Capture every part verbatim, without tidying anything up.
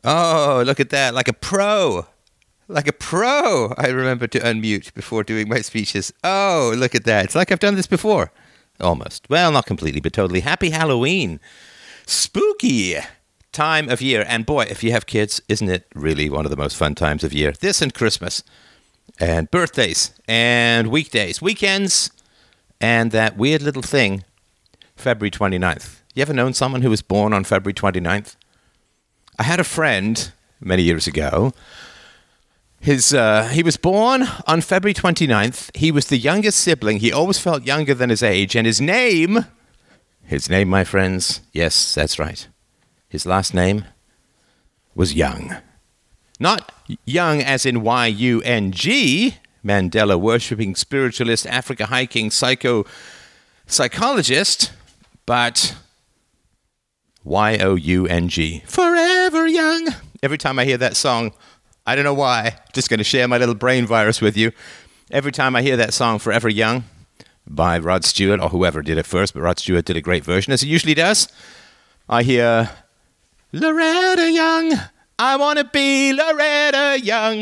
Oh, look at that. Like a pro. Like a pro. I remember to unmute before doing my speeches. Oh, look at that. It's like I've done this before. Almost. Well, not completely, but totally. Happy Halloween. Spooky time of year. And boy, if you have kids, isn't it really one of the most fun times of year? This and Christmas. And birthdays. And weekdays. Weekends. And that weird little thing, February twenty-ninth. You ever known someone who was born on February twenty-ninth? I had a friend many years ago. His uh, he was born on February twenty-ninth. He was the youngest sibling. He always felt younger than his age. And his name, his name, my friends, yes, that's right. His last name was Young. Not Young as in Y U N G, Mandela worshipping spiritualist, Africa hiking psycho psychologist, but Y O U N G. Forever Young. Every time I hear that song, I don't know why, just going to share my little brain virus with you. Every time I hear that song, Forever Young, by Rod Stewart, or whoever did it first, but Rod Stewart did a great version, as he usually does, I hear, Loretta Young, I want to be Loretta Young.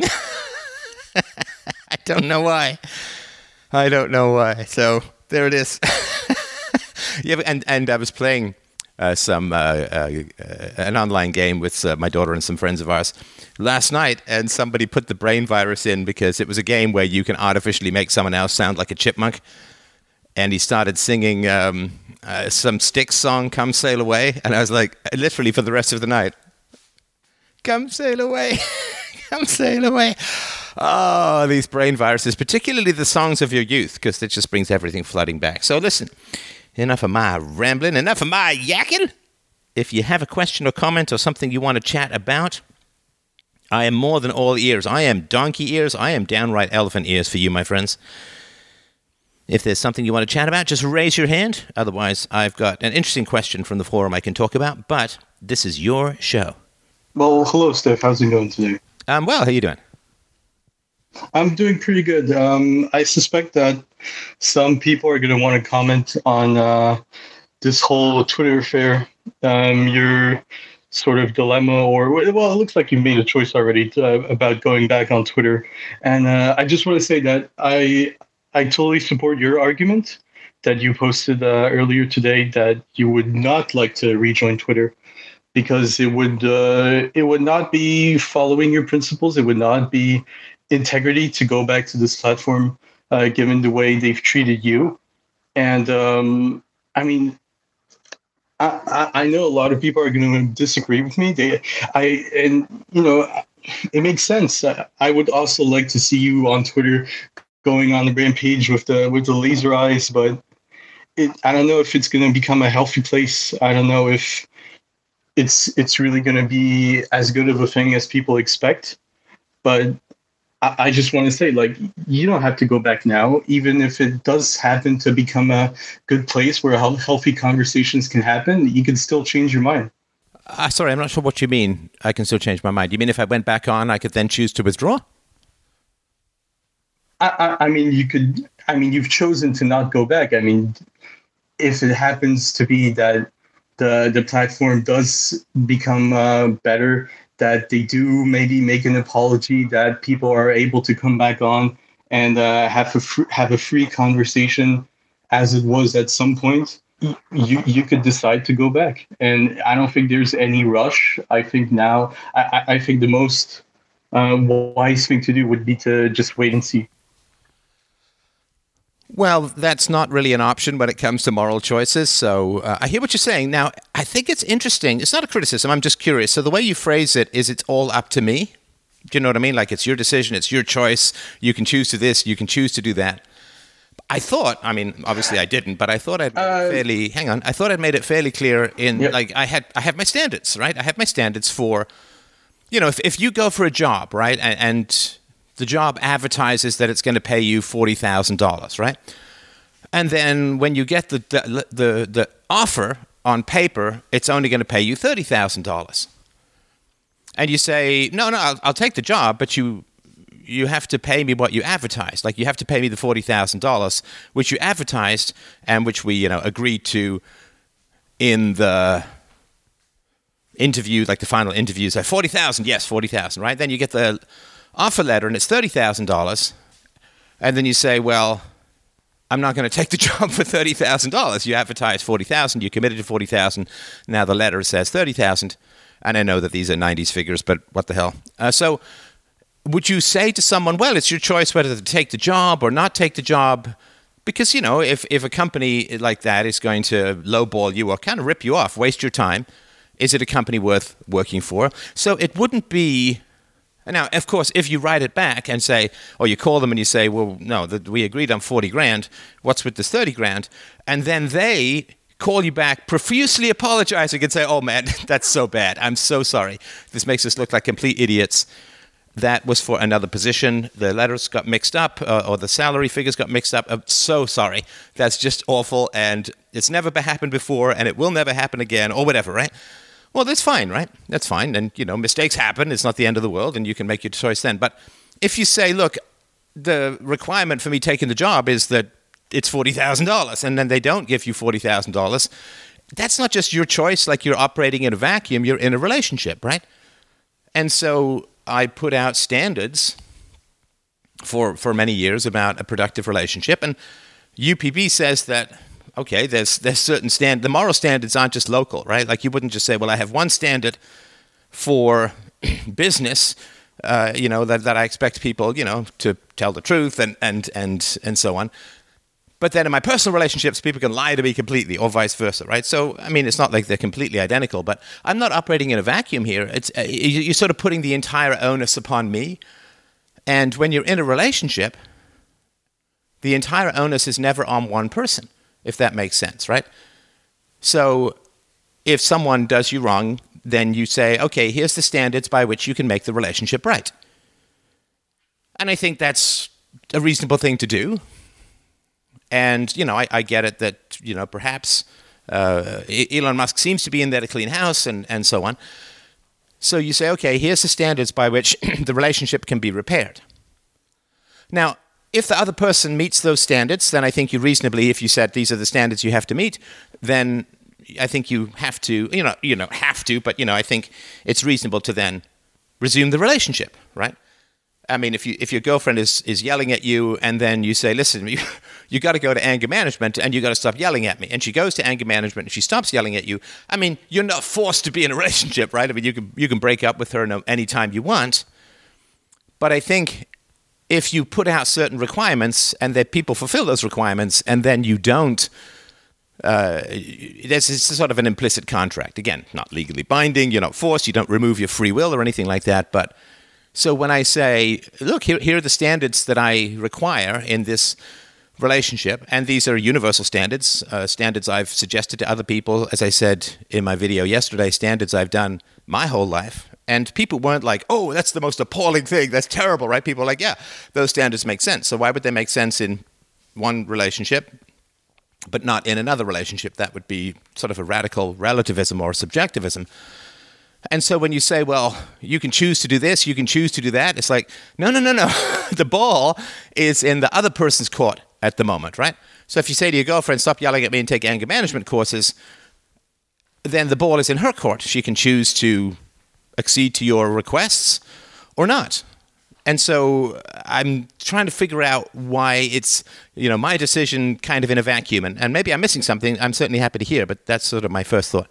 I don't know why. I don't know why. So, there it is. Yeah, and, and I was playing Uh, some uh, uh, uh, an online game with uh, my daughter and some friends of ours last night, and somebody put the brain virus in because it was a game where you can artificially make someone else sound like a chipmunk. And he started singing um, uh, some Styx song, "Come Sail Away," and I was like, literally for the rest of the night, "Come sail away, come sail away." Oh, these brain viruses, particularly the songs of your youth, because it just brings everything flooding back. So listen. Enough of my rambling, enough of my yakking. If you have a question or comment or something you want to chat about, I am more than all ears. I am donkey ears. I am downright elephant ears for you, my friends. If there's something you want to chat about, just raise your hand. Otherwise, I've got an interesting question from the forum I can talk about, but this is your show. Well, hello, Steph. How's it going today? Um, well, how you doing? I'm doing pretty good. Um, I suspect that some people are going to want to comment on uh, this whole Twitter affair, um, your sort of dilemma, or, well, it looks like you made a choice already to, uh, about going back on Twitter. And uh, I just want to say that I I totally support your argument that you posted uh, earlier today, that you would not like to rejoin Twitter because it would uh, it would not be following your principles. It would not be integrity to go back to this platform, uh, given the way they've treated you. And um, I mean, I, I know a lot of people are going to disagree with me. They, I, and you know, it makes sense. I, I would also like to see you on Twitter going on the rampage with the with the laser eyes, but it, I don't know if it's going to become a healthy place. I don't know if it's it's really going to be as good of a thing as people expect, but I just want to say, like, you don't have to go back now, even if it does happen to become a good place where healthy conversations can happen. You can still change your mind. Uh, sorry, I'm not sure what you mean. I can still change my mind. You mean if I went back on, I could then choose to withdraw? I, I, I mean, you could. I mean, you've chosen to not go back. I mean, if it happens to be that the the platform does become uh, better, that they do maybe make an apology, that people are able to come back on and uh, have a fr- have a free conversation as it was at some point, you you could decide to go back. And I don't think there's any rush. I think now, I, I think the most uh, wise thing to do would be to just wait and see. Well, that's not really an option when it comes to moral choices. So uh, I hear what you're saying. Now, I think it's interesting. It's not a criticism. I'm just curious. So the way you phrase it is it's all up to me. Do you know what I mean? Like it's your decision. It's your choice. You can choose to this. You can choose to do that. I thought, I mean, obviously I didn't, but I thought I'd made uh, it fairly, hang on. I thought I'd made it fairly clear in yep. like I had, I have my standards, right? I have my standards for, you know, if, if you go for a job, right? And, and the job advertises that it's going to pay you forty thousand dollars, right? And then when you get the, the the the offer on paper, it's only going to pay you thirty thousand dollars. And you say, no, no, I'll, I'll take the job, but you you have to pay me what you advertised. Like you have to pay me the forty thousand dollars, which you advertised and which we, you know, agreed to in the interview, like the final interview, say forty thousand, yes, forty thousand, right? Then you get the offer letter and it's thirty thousand dollars. And then you say, well, I'm not going to take the job for thirty thousand dollars. You advertise forty thousand dollars, you committed to forty thousand dollars. Now the letter says thirty thousand dollars. And I know that these are nineties figures, but what the hell? Uh, so would you say to someone, well, it's your choice whether to take the job or not take the job? Because, you know, if, if a company like that is going to lowball you or kind of rip you off, waste your time, is it a company worth working for? So it wouldn't be... Now, of course, if you write it back and say, or you call them and you say, well, no, the, we agreed on forty grand, what's with this thirty grand? And then they call you back profusely apologizing and say, oh, man, that's so bad. I'm so sorry. This makes us look like complete idiots. That was for another position. The letters got mixed up, uh, or the salary figures got mixed up. I'm so sorry. That's just awful, and it's never happened before, and it will never happen again, or whatever, right? Well, that's fine, right? That's fine. And, you know, mistakes happen. It's not the end of the world, and you can make your choice then. But if you say, look, the requirement for me taking the job is that it's forty thousand dollars, and then they don't give you forty thousand dollars, that's not just your choice, like you're operating in a vacuum. You're in a relationship, right? And so I put out standards for for many years about a productive relationship, and U P B says that, okay, there's there's certain stand. The moral standards aren't just local, right? Like you wouldn't just say, well, I have one standard for business, uh, you know, that, that I expect people, you know, to tell the truth and and and and so on. But then in my personal relationships, people can lie to me completely, or vice versa, right? So, I mean, it's not like they're completely identical, but I'm not operating in a vacuum here. It's uh, you're sort of putting the entire onus upon me. And when you're in a relationship, the entire onus is never on one person, if that makes sense, right? So if someone does you wrong, then you say, okay, here's the standards by which you can make the relationship right. And I think that's a reasonable thing to do. And, you know, I, I get it that, you know, perhaps uh, Elon Musk seems to be in there to clean house and, and so on. So you say, okay, here's the standards by which the relationship can be repaired. Now, if the other person meets those standards, then I think you reasonably, if you said these are the standards you have to meet, then I think you have to, you know, you know, have to, but, you know, I think it's reasonable to then resume the relationship, right? I mean, if you if your girlfriend is, is yelling at you and then you say, listen, you, you got to go to anger management and you got to stop yelling at me. And she goes to anger management and she stops yelling at you. I mean, you're not forced to be in a relationship, right? I mean, you can you can break up with her any time you want. But I think if you put out certain requirements and that people fulfill those requirements and then you don't, uh, there's it's sort of an implicit contract. Again, not legally binding. You're not forced. You don't remove your free will or anything like that. But so when I say, look, here, here are the standards that I require in this relationship, and these are universal standards, uh, standards I've suggested to other people, as I said in my video yesterday, standards I've done my whole life. And people weren't like, oh, that's the most appalling thing, that's terrible, right? People are like, yeah, those standards make sense. So why would they make sense in one relationship, but not in another relationship? That would be sort of a radical relativism or subjectivism. And so when you say, well, you can choose to do this, you can choose to do that, it's like, no, no, no, no. The ball is in the other person's court at the moment, right? So if you say to your girlfriend, stop yelling at me and take anger management courses, then the ball is in her court. She can choose to accede to your requests or not. And so I'm trying to figure out why it's, you know, my decision kind of in a vacuum. And, and maybe I'm missing something. I'm certainly happy to hear, but that's sort of my first thought.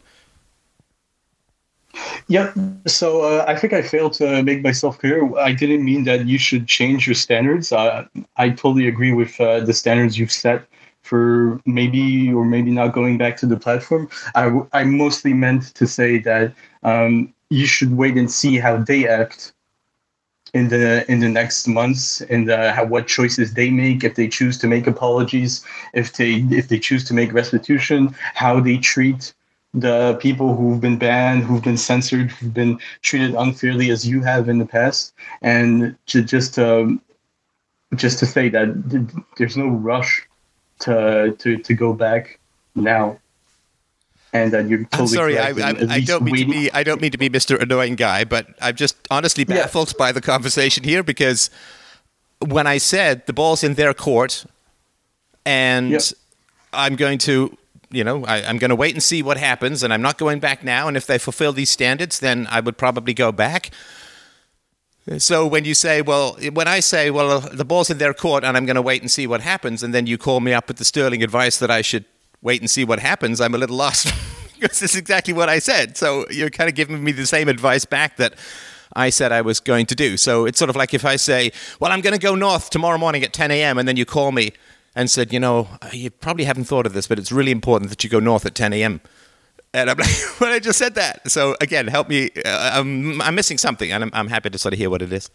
Yeah, so uh, I think I failed to make myself clear. I didn't mean that you should change your standards. Uh, I totally agree with uh, the standards you've set for maybe or maybe not going back to the platform. I, I mostly meant to say that um, you should wait and see how they act in the in the next months, and uh, how, what choices they make, if they choose to make apologies, if they if they choose to make restitution, how they treat the people who've been banned, who've been censored, who've been treated unfairly as you have in the past. And to just um, just to say that there's no rush to to, to go back now. And that you're totally I'm sorry, I, I, I don't mean waiting. to be I don't mean to be Mister Annoying Guy, but I'm just honestly baffled yeah. by the conversation here, because when I said the ball's in their court and yeah. I'm going to you know, I, I'm going to wait and see what happens, and I'm not going back now. And if they fulfill these standards, then I would probably go back. So when you say, well, when I say, well, the ball's in their court and I'm going to wait and see what happens, and then you call me up with the sterling advice that I should wait and see what happens, I'm a little lost because this is exactly what I said. So you're kind of giving me the same advice back that I said I was going to do. So it's sort of like if I say, well, I'm going to go north tomorrow morning at ten a.m. and then you call me and said, you know, you probably haven't thought of this, but it's really important that you go north at ten a.m. And I'm like, well, I just said that. So again, help me. Uh, I'm, I'm missing something, and I'm, I'm happy to sort of hear what it is.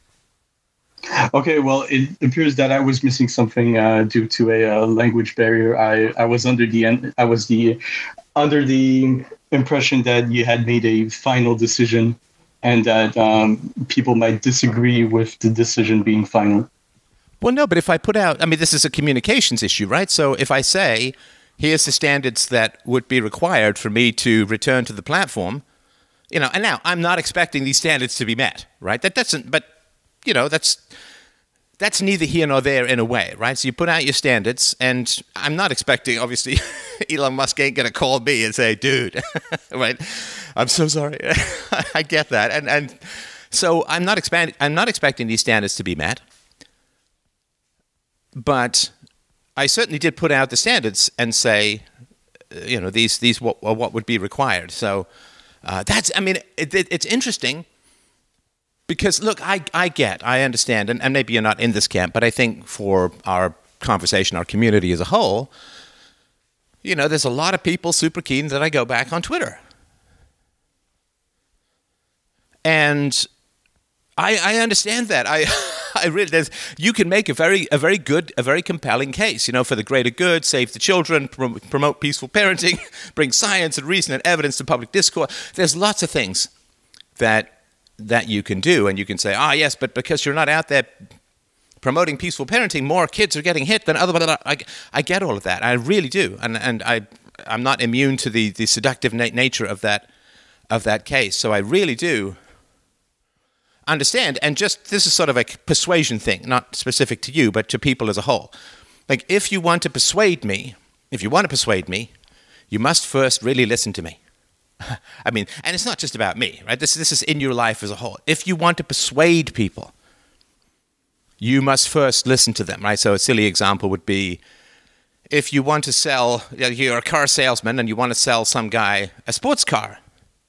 Okay, well, it appears that I was missing something uh, due to a uh, language barrier. I, I was under the I was the under the impression that you had made a final decision, and that um, people might disagree with the decision being final. Well, no, but if I put out, I mean, this is a communications issue, right? So if I say, here's the standards that would be required for me to return to the platform, you know, and now I'm not expecting these standards to be met, right? That doesn't, but, you know, that's that's neither here nor there in a way, right? So you put out your standards, and I'm not expecting, obviously, Elon Musk ain't going to call me and say, dude, right? I'm so sorry. I get that. And and so I'm not expand, I'm not expecting these standards to be met, but I certainly did put out the standards and say, you know, these these what what would be required. So uh, that's, I mean, it, it, it's interesting because look, I I get, I understand, and, and maybe you're not in this camp, but I think for our conversation, our community as a whole, you know, there's a lot of people super keen that I go back on Twitter, and I I understand that. I. I really, there's, you can make a very, a very good, a very compelling case, you know, for the greater good, save the children, prom- promote peaceful parenting, bring science and reason and evidence to public discourse. There's lots of things that that you can do, and you can say, ah, yes, but because you're not out there promoting peaceful parenting, more kids are getting hit than other. Blah, blah, blah. I, I get all of that, I really do, and and I I'm not immune to the the seductive na- nature of that of that case. So I really do understand, and just this is sort of a persuasion thing, not specific to you, but to people as a whole. Like, if you want to persuade me, if you want to persuade me, you must first really listen to me. I mean, and it's not just about me, right? This this is in your life as a whole. If you want to persuade people, you must first listen to them, right? So a silly example would be, if you want to sell, you're a car salesman and you want to sell some guy a sports car.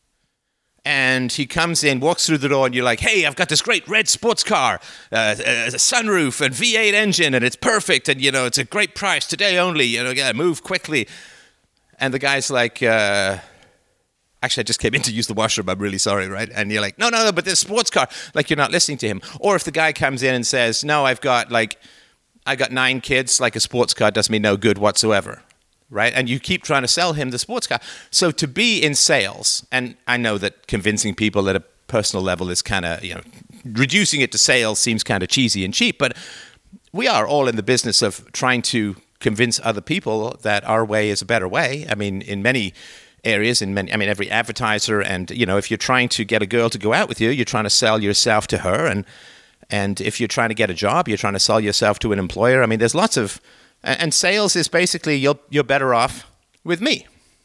And he comes in, walks through the door, and you're like, hey, I've got this great red sports car, uh, a sunroof and V eight engine, and it's perfect, and, you know, it's a great price, today only, you know, gotta move quickly. And the guy's like, uh, actually, I just came in to use the washroom, I'm really sorry, right? And you're like, no, no, no, but this sports car, like, you're not listening to him. Or if the guy comes in and says, no, I've got, like, I got nine kids, like a sports car does me no good whatsoever. Right? And you keep trying to sell him the sports car. So to be in sales, and I know that convincing people at a personal level is kind of, you know, reducing it to sales seems kind of cheesy and cheap, but we are all in the business of trying to convince other people that our way is a better way. I mean, in many areas, in many, I mean, every advertiser, and, you know, if you're trying to get a girl to go out with you, you're trying to sell yourself to her. And, and if you're trying to get a job, you're trying to sell yourself to an employer. I mean, there's lots of, and sales is basically, you're, you're better off with me.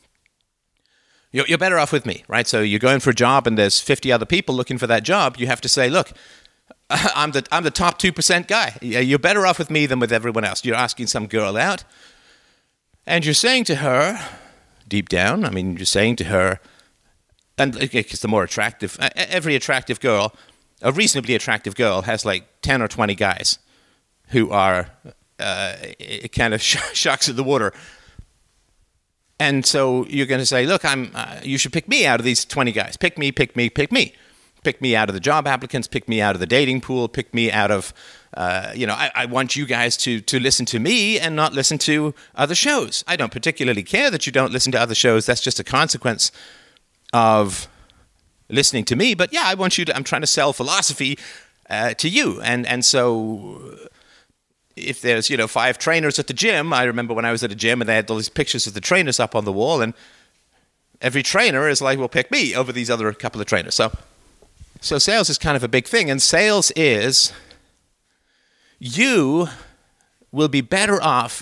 You're, you're better off with me, right? So you're going for a job and there's fifty other people looking for that job. You have to say, look, I'm the I'm the top two percent guy. You're better off with me than with everyone else. You're asking some girl out, and you're saying to her, deep down, I mean, you're saying to her, and it's the more attractive, every attractive girl, a reasonably attractive girl has like ten or twenty guys who are uh, kind of sh- shocks in the water. And so you're going to say, look, I'm. Uh, you should pick me out of these twenty guys. Pick me, pick me, pick me. Pick me out of the job applicants. Pick me out of the dating pool. Pick me out of, uh, you know, I, I want you guys to to listen to me and not listen to other shows. I don't particularly care that you don't listen to other shows. That's just a consequence of listening to me. But yeah, I want you to. I'm trying to sell philosophy uh, to you, and and so. If there's, you know, five trainers at the gym, I remember when I was at a gym and they had all these pictures of the trainers up on the wall, and every trainer is like, well, pick me over these other couple of trainers. So, so sales is kind of a big thing, and sales is you will be better off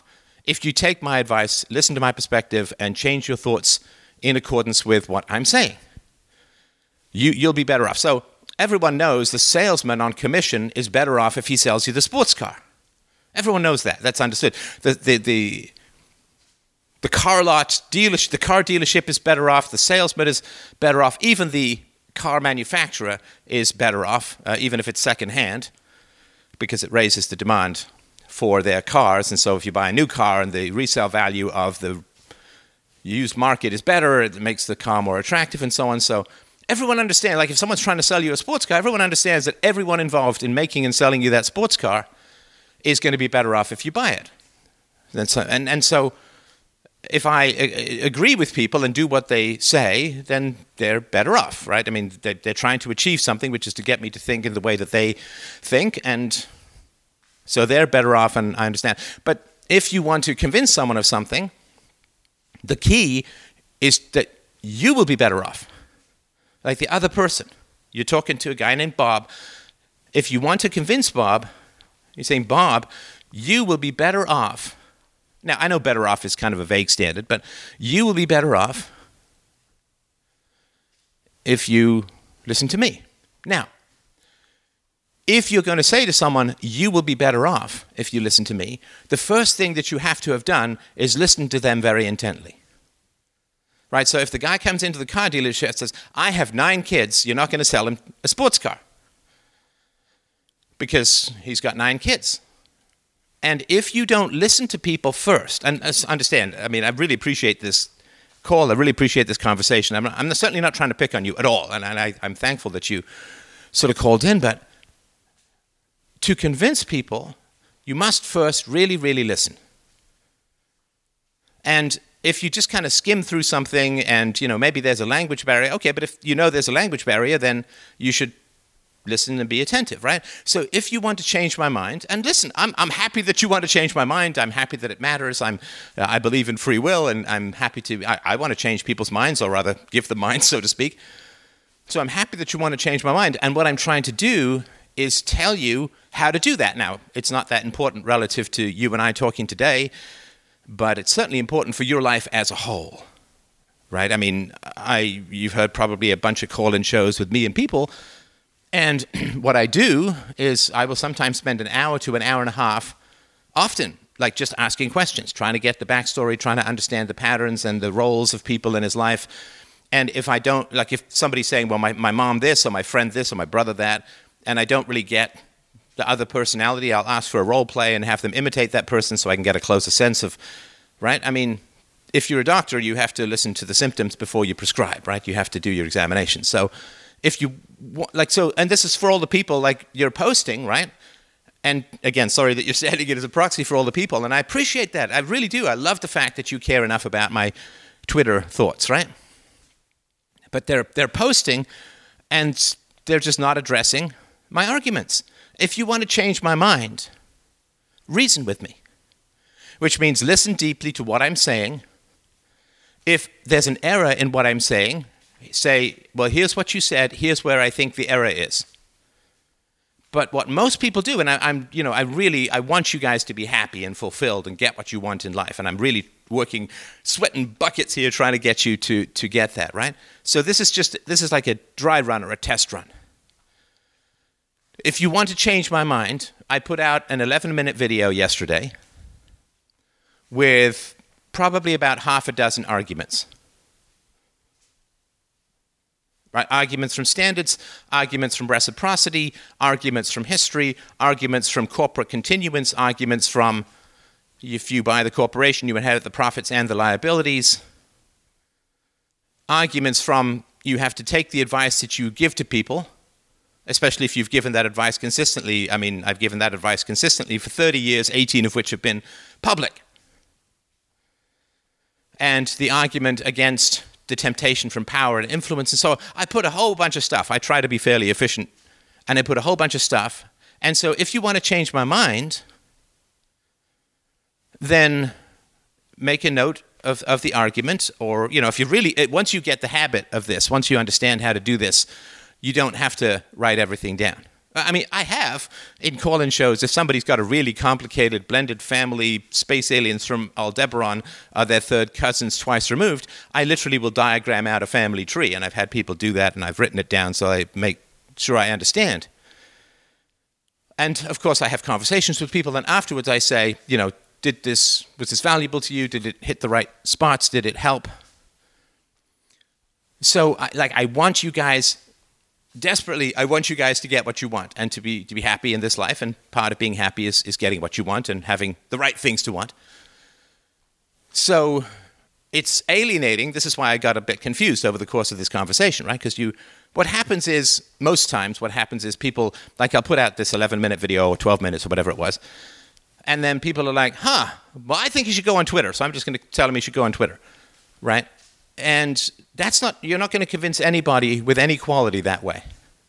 if you take my advice, listen to my perspective, and change your thoughts in accordance with what I'm saying, you, you'll be better off. So everyone knows the salesman on commission is better off if he sells you the sports car. Everyone knows that. That's understood. The the the, the car lot dealership, the car dealership is better off. The salesman is better off. Even the car manufacturer is better off, uh, even if it's secondhand, because it raises the demand for their cars. And so if you buy a new car and the resale value of the used market is better, it makes the car more attractive and so on. So everyone understands, like if someone's trying to sell you a sports car, everyone understands that everyone involved in making and selling you that sports car is going to be better off if you buy it. And so, and, and so if I a- agree with people and do what they say, then they're better off, right? I mean, they, they're trying to achieve something, which is to get me to think in the way that they think, and so they're better off, and I understand. But if you want to convince someone of something, the key is that you will be better off. Like the other person. You're talking to a guy named Bob. If you want to convince Bob, you're saying, Bob, you will be better off. Now, I know better off is kind of a vague standard, but you will be better off if you listen to me. Now, if you're going to say to someone, you will be better off if you listen to me, the first thing that you have to have done is listen to them very intently. Right? So if the guy comes into the car dealership and says, I have nine kids, you're not going to sell him a sports car because he's got nine kids. And if you don't listen to people first, and understand, I mean, I really appreciate this call, I really appreciate this conversation. I'm, I'm certainly not trying to pick on you at all, and, and I, I'm thankful that you sort of called in, but to convince people, you must first really, really listen. And if you just kind of skim through something and, you know, maybe there's a language barrier, okay, but if you know there's a language barrier, then you should listen and be attentive, right? So if you want to change my mind, and listen, I'm I'm happy that you want to change my mind. I'm happy that it matters. I'm uh, I believe in free will, and I'm happy to, I, I want to change people's minds, or rather give them minds, so to speak. So I'm happy that you want to change my mind. And what I'm trying to do is tell you how to do that. Now, it's not that important relative to you and I talking today, but it's certainly important for your life as a whole, right? I mean, I you've heard probably a bunch of call-in shows with me and people, and what I do is I will sometimes spend an hour to an hour and a half, often, like just asking questions, trying to get the backstory, trying to understand the patterns and the roles of people in his life. And if I don't, like if somebody's saying, well, my, my mom this, or my friend this, or my brother that, and I don't really get the other personality, I'll ask for a role play and have them imitate that person so I can get a closer sense of, right? I mean, if you're a doctor, you have to listen to the symptoms before you prescribe, right? You have to do your examination. So if you, like, so, and this is for all the people, like, you're posting, right? And again, sorry that you're setting it as a proxy for all the people, and I appreciate that. I really do. I love the fact that you care enough about my Twitter thoughts, right? But they're they're posting, and they're just not addressing my arguments. If you want to change my mind, reason with me, which means listen deeply to what I'm saying. If there's an error in what I'm saying, say, well, here's what you said, here's where I think the error is. But what most people do, and I, I'm, you know, I really, I want you guys to be happy and fulfilled and get what you want in life, and I'm really working, sweating buckets here trying to get you to to get that, right? So this is just, this is like a dry run or a test run. If you want to change my mind, I put out an eleven-minute video yesterday with probably about half a dozen arguments. Right? Arguments from standards, arguments from reciprocity, arguments from history, arguments from corporate continuance, arguments from if you buy the corporation, you inherit the profits and the liabilities, arguments from you have to take the advice that you give to people, especially if you've given that advice consistently. I mean, I've given that advice consistently for thirty years, eighteen of which have been public. And the argument against the temptation from power and influence. And so I put a whole bunch of stuff. I try to be fairly efficient. And I put a whole bunch of stuff. And so if you want to change my mind, then make a note of, of the argument. Or, you know, if you really, once you get the habit of this, once you understand how to do this, you don't have to write everything down. I mean, I have in call-in shows, if somebody's got a really complicated blended family, space aliens from Aldebaran are their third cousins twice removed, I literally will diagram out a family tree. And I've had people do that, and I've written it down so I make sure I understand. And, of course, I have conversations with people, and afterwards I say, you know, did this, was this valuable to you? Did it hit the right spots? Did it help? So, I, like, I want you guys... Desperately, I want you guys to get what you want and to be to be happy in this life. And part of being happy is, is getting what you want and having the right things to want. So it's alienating. This is why I got a bit confused over the course of this conversation, right? Because you, what happens is, most times what happens is people, like I'll put out this eleven-minute video or twelve minutes or whatever it was, and then people are like, huh, well, I think you should go on Twitter. So I'm just going to tell them you should go on Twitter, right? And that's not, you're not going to convince anybody with any quality that way.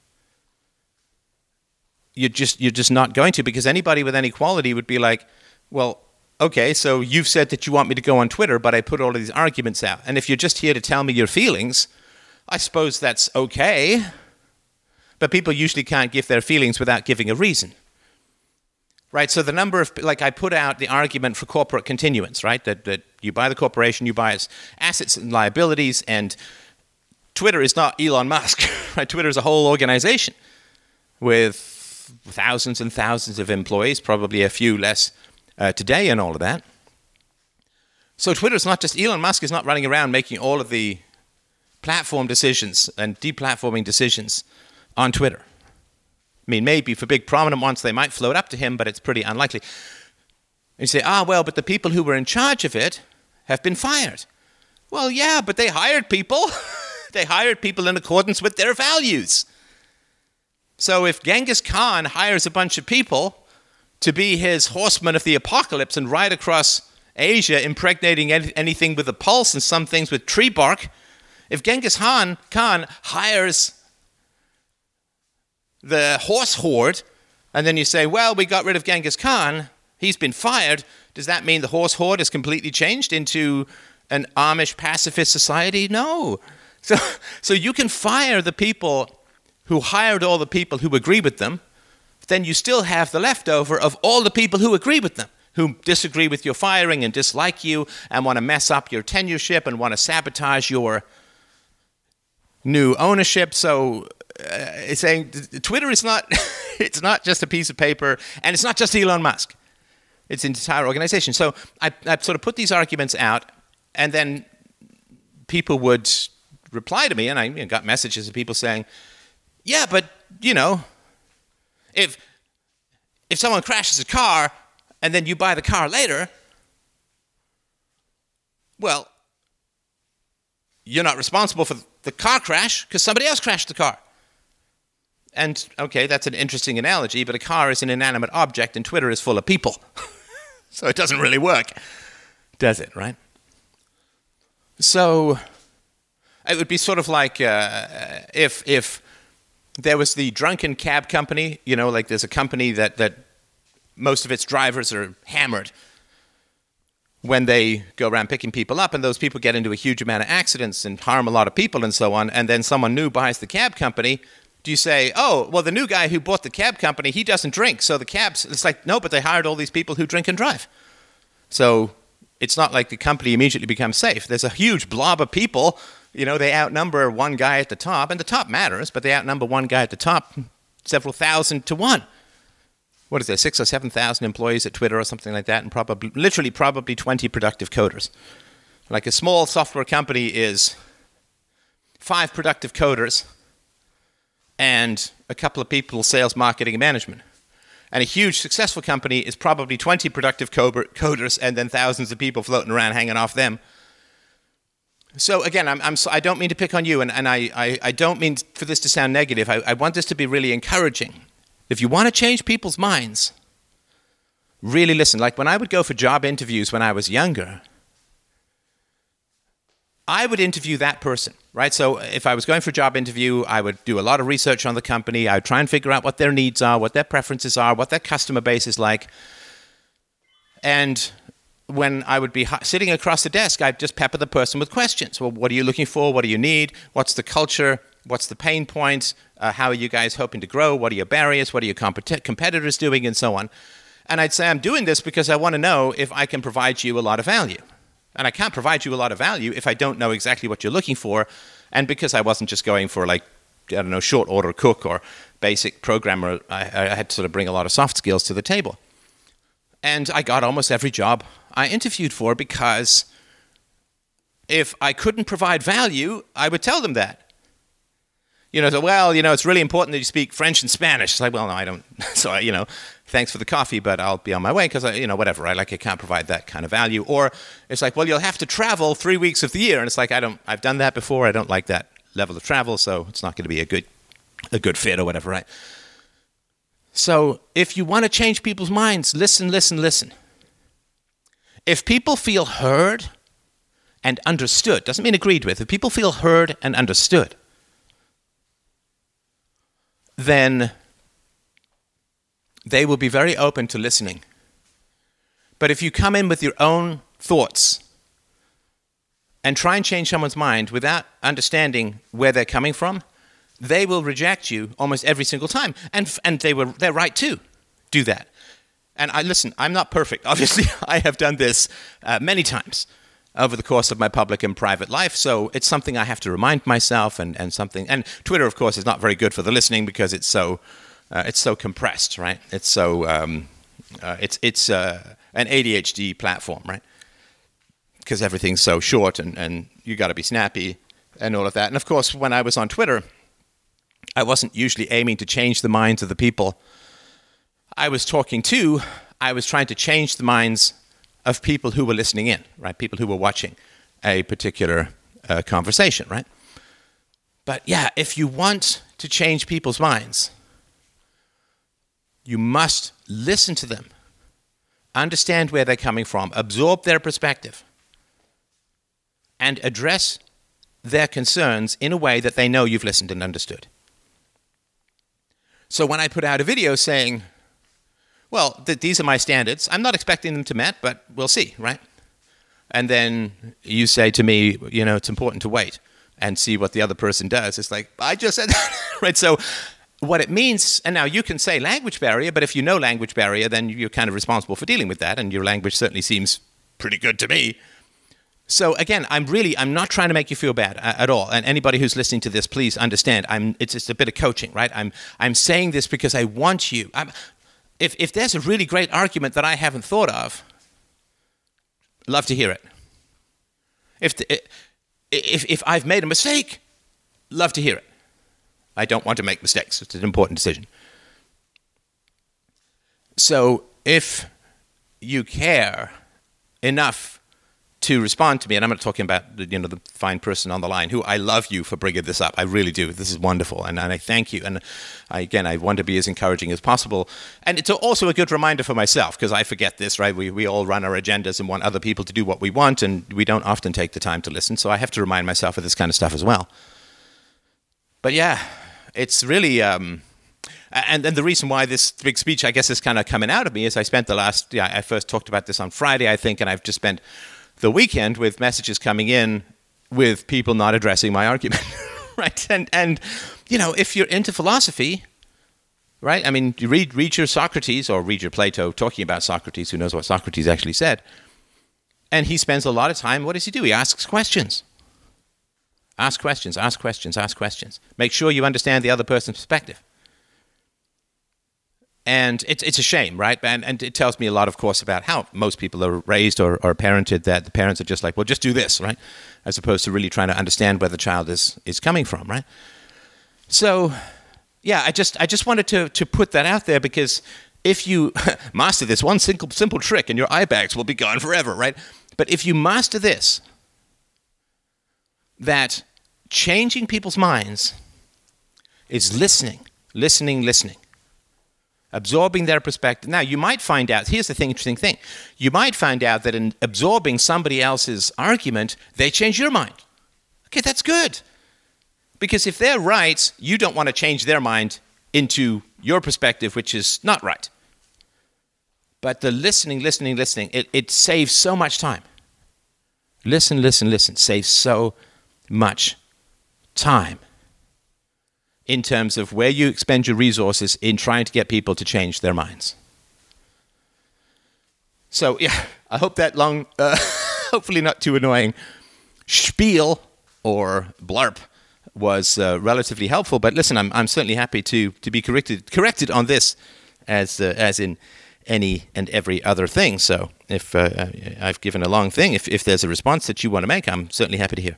You're just, you're just not going to, because anybody with any quality would be like, well, okay, so you've said that you want me to go on Twitter, but I put all of these arguments out. And if you're just here to tell me your feelings, I suppose that's okay. But people usually can't give their feelings without giving a reason. Right, so the number of, like I put out the argument for corporate continuance, right? That that you buy the corporation, you buy its assets and liabilities, and Twitter is not Elon Musk, right? Twitter is a whole organization with thousands and thousands of employees, probably a few less uh, today and all of that. So Twitter is not just, Elon Musk is not running around making all of the platform decisions and deplatforming decisions on Twitter. I mean, maybe for big prominent ones, they might float up to him, but it's pretty unlikely. And you say, ah, well, but the people who were in charge of it have been fired. Well, yeah, but they hired people. They hired people in accordance with their values. So if Genghis Khan hires a bunch of people to be his horsemen of the apocalypse and ride across Asia, impregnating any- anything with a pulse and some things with tree bark, if Genghis Khan, Khan hires the horse horde, and then you say, well, we got rid of Genghis Khan, he's been fired, does that mean the horse horde has completely changed into an Amish pacifist society? No. So, so you can fire the people who hired all the people who agree with them, then you still have the leftover of all the people who agree with them, who disagree with your firing and dislike you and want to mess up your tenureship and want to sabotage your new ownership. So Uh, it's saying Twitter is not, it's not just a piece of paper, and it's not just Elon Musk. It's an entire organization. So I, I sort of put these arguments out, and then people would reply to me, and I you know, got messages of people saying, yeah, but, you know, if if someone crashes a car, and then you buy the car later, well, you're not responsible for the car crash, because somebody else crashed the car. And, okay, that's an interesting analogy, but a car is an inanimate object and Twitter is full of people. So it doesn't really work, does it, right? So it would be sort of like uh, if if there was the drunken cab company, you know, like there's a company that, that most of its drivers are hammered when they go around picking people up, and those people get into a huge amount of accidents and harm a lot of people and so on, and then someone new buys the cab company. Do you say, oh, well, the new guy who bought the cab company, he doesn't drink, so the cabs, it's like, no, but they hired all these people who drink and drive. So it's not like the company immediately becomes safe. There's a huge blob of people, you know, they outnumber one guy at the top, and the top matters, but they outnumber one guy at the top several thousand to one. What is there, six or seven thousand employees at Twitter or something like that, and probably, literally probably twenty productive coders. Like a small software company is five productive coders, and a couple of people, sales, marketing, and management. And a huge, successful company is probably twenty productive coders and then thousands of people floating around hanging off them. So again, I'm, I'm, I don't mean to pick on you, and, and I, I, I don't mean for this to sound negative. I, I want this to be really encouraging. If you want to change people's minds, really listen. Like when I would go for job interviews when I was younger, I would interview that person, right? So if I was going for a job interview, I would do a lot of research on the company. I would try and figure out what their needs are, what their preferences are, what their customer base is like. And when I would be sitting across the desk, I'd just pepper the person with questions. Well, what are you looking for? What do you need? What's the culture? What's the pain points? Uh, how are you guys hoping to grow? What are your barriers? What are your compet- competitors doing? And so on. And I'd say, I'm doing this because I want to know if I can provide you a lot of value. And I can't provide you a lot of value if I don't know exactly what you're looking for. And because I wasn't just going for, like, I don't know, short order cook or basic programmer, I, I had to sort of bring a lot of soft skills to the table. And I got almost every job I interviewed for because if I couldn't provide value, I would tell them that. You know, so, well, you know, it's really important that you speak French and Spanish. It's like, well, no, I don't. So, I, you know, thanks for the coffee, but I'll be on my way because, I, you know, whatever. I like I can't provide that kind of value. Or it's like, well, you'll have to travel three weeks of the year, and it's like, I don't. I've done that before. I don't like that level of travel, so it's not going to be a good, a good fit or whatever, right? So, if you want to change people's minds, listen, listen, listen. If people feel heard and understood, doesn't mean agreed with. If people feel heard and understood, then they will be very open to listening. But if you come in with your own thoughts and try and change someone's mind without understanding where they're coming from, they will reject you almost every single time. And and they were they're right to do that. And I listen, I'm not perfect. Obviously, I have done this uh, many times over the course of my public and private life. So it's something I have to remind myself and, and something. And Twitter, of course, is not very good for the listening because it's so uh, it's so compressed, right? It's so um, uh, it's it's uh, an A D H D platform, right? Because everything's so short and, and you got to be snappy and all of that. And of course, when I was on Twitter, I wasn't usually aiming to change the minds of the people I was talking to. I was trying to change the minds of people who were listening in, right? People who were watching a particular uh, conversation, right? But yeah, if you want to change people's minds, you must listen to them, understand where they're coming from, absorb their perspective, and address their concerns in a way that they know you've listened and understood. So when I put out a video saying, well, th- these are my standards. I'm not expecting them to met, but we'll see, right? And then you say to me, you know, it's important to wait and see what the other person does. It's like, I just said that, right? So what it means, and now you can say language barrier, but if you know language barrier, then you're kind of responsible for dealing with that, and your language certainly seems pretty good to me. So again, I'm really, I'm not trying to make you feel bad at all. And anybody who's listening to this, please understand, I'm, it's just a bit of coaching, right? I'm, I'm saying this because I want you. I'm, If if there's a really great argument that I haven't thought of, love to hear it. If the, if if I've made a mistake, love to hear it. I don't want to make mistakes. It's an important decision. So if you care enough to respond to me, and I'm not talking about, you know, the fine person on the line who, I love you for bringing this up. I really do. This is wonderful, and, and I thank you. And I, again, I want to be as encouraging as possible. And it's also a good reminder for myself, because I forget this, right? We we all run our agendas and want other people to do what we want, and we don't often take the time to listen. So I have to remind myself of this kind of stuff as well. But yeah, it's really... Um, And and the reason why this big speech, I guess, is kind of coming out of me is I spent the last, yeah, I first talked about this on Friday, I think, and I've just spent the weekend with messages coming in with people not addressing my argument, right? And, and you know, if you're into philosophy, right, I mean, you read, read your Socrates or read your Plato talking about Socrates, who knows what Socrates actually said, and he spends a lot of time, what does he do? He asks questions. Ask questions, ask questions, ask questions. Make sure you understand the other person's perspective. And it's it's a shame, right? And and it tells me a lot, of course, about how most people are raised or, or parented, that the parents are just like, well, just do this, right? As opposed to really trying to understand where the child is is coming from, right? So, yeah, I just I just wanted to to put that out there, because if you master this one simple simple trick, and your eye bags will be gone forever, right? But if you master this, that changing people's minds is listening, listening, listening. Absorbing their perspective. Now, you might find out, here's the thing, interesting thing. You might find out that in absorbing somebody else's argument, they change your mind. Okay, that's good. Because if they're right, you don't want to change their mind into your perspective, which is not right. But the listening, listening, listening, it, it saves so much time. Listen, listen, listen. Saves so much time. in terms of where you expend your resources in trying to get people to change their minds. So, yeah, I hope that long, uh, hopefully not too annoying spiel or blarp was uh, relatively helpful. But listen, I'm I'm certainly happy to to be corrected corrected on this, as uh, as in any and every other thing. So if uh, I've given a long thing, if if there's a response that you want to make, I'm certainly happy to hear.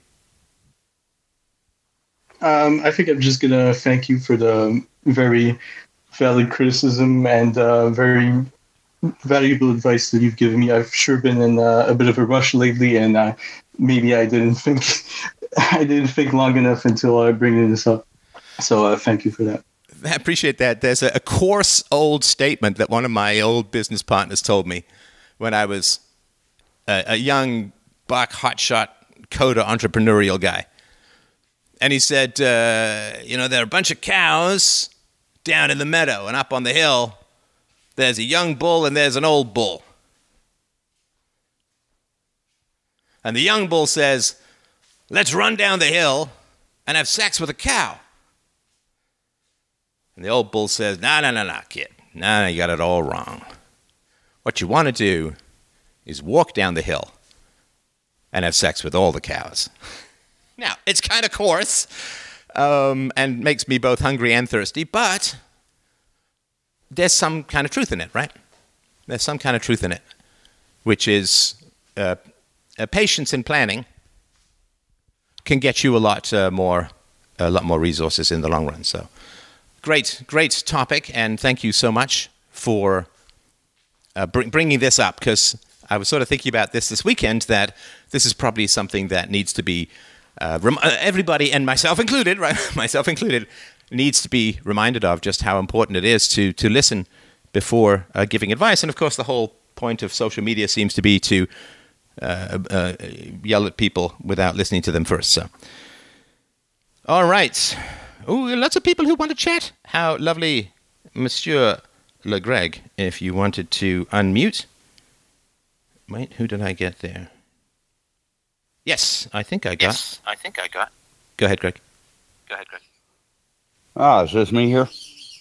Um, I think I'm just gonna thank you for the very valid criticism and uh, very valuable advice that you've given me. I've sure been in uh, a bit of a rush lately, and uh, maybe I didn't think I didn't think long enough until I bring this up. So uh, thank you for that. I appreciate that. There's a, a coarse old statement that one of my old business partners told me when I was a, a young buck hotshot coder entrepreneurial guy. And he said, uh, you know, there are a bunch of cows down in the meadow, and up on the hill, there's a young bull and there's an old bull. And the young bull says, let's run down the hill and have sex with a cow. And the old bull says, no, no, no, no, kid. No, no, you got it all wrong. What you want to do is walk down the hill and have sex with all the cows. Now, it's kind of coarse um, and makes me both hungry and thirsty, but there's some kind of truth in it, right? There's some kind of truth in it, which is uh, uh, patience and planning can get you a lot uh, more, a lot more resources in the long run. So, great, great topic, and thank you so much for uh, br- bringing this up, because I was sort of thinking about this this weekend, that this is probably something that needs to be Uh, rem- everybody, and myself included, right? myself included, needs to be reminded of just how important it is to to listen before uh, giving advice. And of course, the whole point of social media seems to be to uh, uh, yell at people without listening to them first. So, all right. Oh, lots of people who want to chat. How lovely, Monsieur Le Greg. If you wanted to unmute. Wait, who did I get there? Yes, I think I got. Yes, I think I got. Go ahead, Greg. Go ahead, Greg. Ah, is this me here?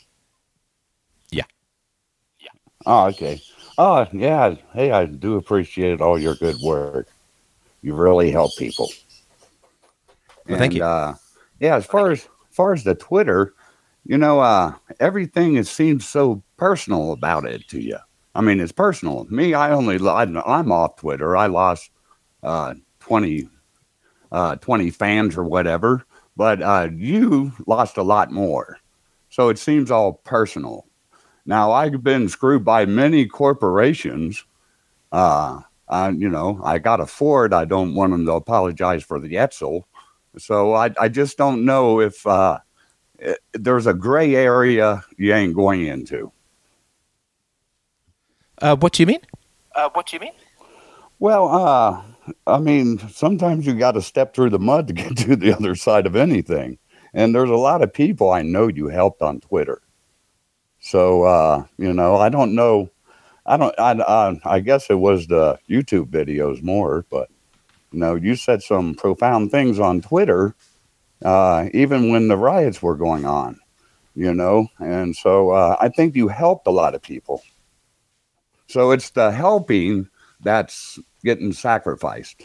Yeah. Yeah. Oh, okay. Oh, yeah. Hey, I do appreciate all your good work. You really help people. Well, thank and, you. Uh, yeah, as far as, as far as the Twitter, you know, uh, everything it seems so personal about it to you. I mean, it's personal. Me, I only, I'm off Twitter. I lost uh, twenty, uh, twenty fans or whatever, but uh, you lost a lot more. So it seems all personal. Now, I've been screwed by many corporations. Uh, I, you know, I got a Ford. I don't want them to apologize for the Etzel. So I, I just don't know if uh, it, there's a gray area you ain't going into. Uh, what do you mean? Uh, what do you mean? Well, uh, I mean, sometimes you got to step through the mud to get to the other side of anything. And there's a lot of people I know you helped on Twitter. So, uh, you know, I don't know. I don't, I, I, I guess it was the YouTube videos more, but, you know, you said some profound things on Twitter, uh, even when the riots were going on, you know. And so uh, I think you helped a lot of people. So it's the helping that's getting sacrificed.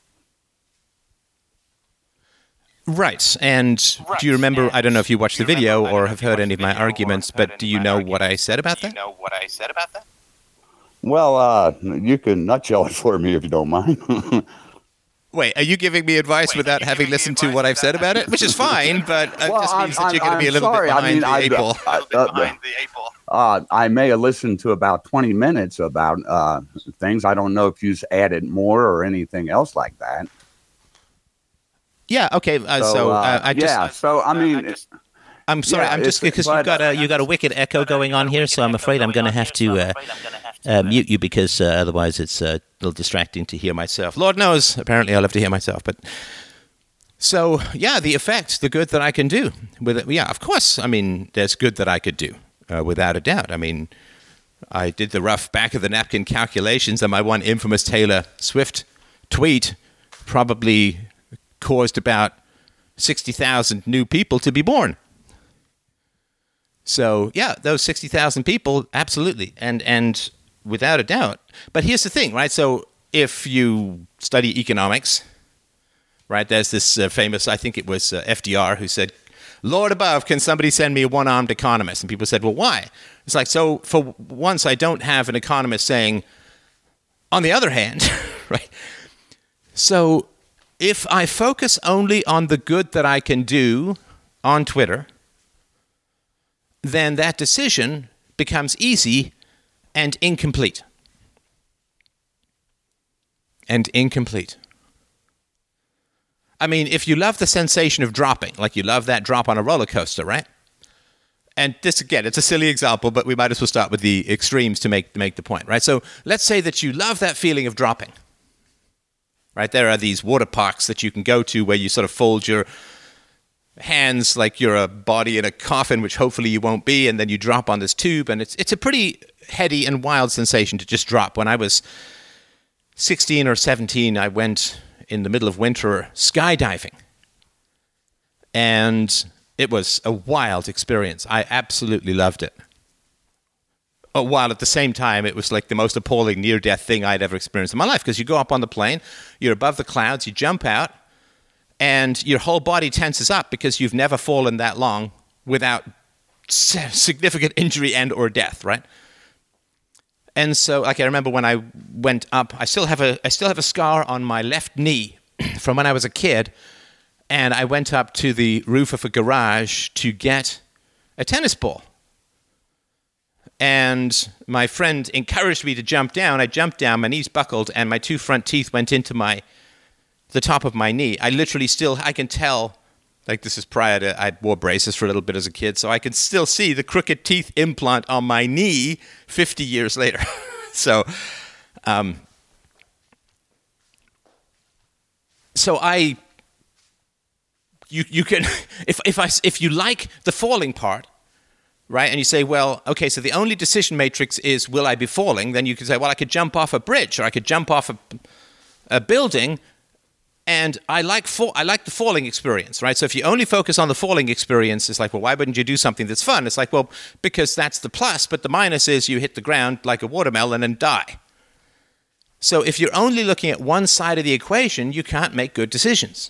Right. And Right. do you remember, And I don't know if you watched do the you video remember- I or don't know have if you heard watched any of the my video or arguments, have heard but any do of you my know what I arguments. said about Do that? you know what I said about that? Well, uh, you can nutshell it for me if you don't mind. Wait, are you giving me advice Wait, without are you having giving me listened to advice what I've said without about it? Which is fine, but it Well, just means I'm- that you're going to I'm be a little sorry. bit I behind mean, the I- eight ball. A little bit uh, behind the eight ball. uh, I may have listened to about twenty minutes about uh, things. I don't know if you've added more or anything else like that. Yeah, okay. Uh, so So, uh, uh, I just, yeah. So I Uh, mean, I just- I'm sorry, yeah, I'm just it's- because but- you've got a you got a wicked echo going on here, so I'm afraid I'm going to have to uh, uh, mute you because uh, otherwise it's uh, a little distracting to hear myself. Lord knows, apparently I love to hear myself, but so yeah, the effect, the good that I can do with it. Yeah, of course. I mean, there's good that I could do uh, without a doubt. I mean, I did the rough back of the napkin calculations, and my one infamous Taylor Swift tweet probably caused about sixty thousand new people to be born. So, yeah, those sixty thousand people, absolutely, and and without a doubt. But here's the thing, right? So if you study economics, right, there's this uh, famous, I think it was uh, F D R who said, Lord above, can somebody send me a one-armed economist? And people said, well, why? It's like, so for once, I don't have an economist saying, on the other hand, right? So if I focus only on the good that I can do on Twitter, then that decision becomes easy and incomplete. And incomplete. I mean, if you love the sensation of dropping, like you love that drop on a roller coaster, right? And this, again, it's a silly example, but we might as well start with the extremes to make, to make the point, right? So let's say that you love that feeling of dropping, right? There are these water parks that you can go to where you sort of fold your hands like you're a body in a coffin, which hopefully you won't be, and then you drop on this tube, and it's it's a pretty heady and wild sensation to just drop. When I was sixteen or seventeen, I went in the middle of winter skydiving, and it was a wild experience. I absolutely loved it. Oh, while at the same time, it was like the most appalling near-death thing I'd ever experienced in my life, because you go up on the plane, you're above the clouds, you jump out, and your whole body tenses up because you've never fallen that long without significant injury and or death, right? And so, like, I remember when I went up, I still have a I still have a scar on my left knee from when I was a kid, and I went up to the roof of a garage to get a tennis ball. And my friend encouraged me to jump down. I jumped down, my knees buckled, and my two front teeth went into my the top of my knee. I literally still, I can tell, like this is prior to, I wore braces for a little bit as a kid, so I can still see the crooked teeth implant on my knee fifty years later. so, um, so I, you you can, if if I if you like the falling part, right, and you say, well, okay, so the only decision matrix is will I be falling? Then you can say, well, I could jump off a bridge, or I could jump off a, a building. And I like fall, I like the falling experience, right? So if you only focus on the falling experience, it's like, well, why wouldn't you do something that's fun? It's like, well, because that's the plus, but the minus is you hit the ground like a watermelon and die. So if you're only looking at one side of the equation, you can't make good decisions.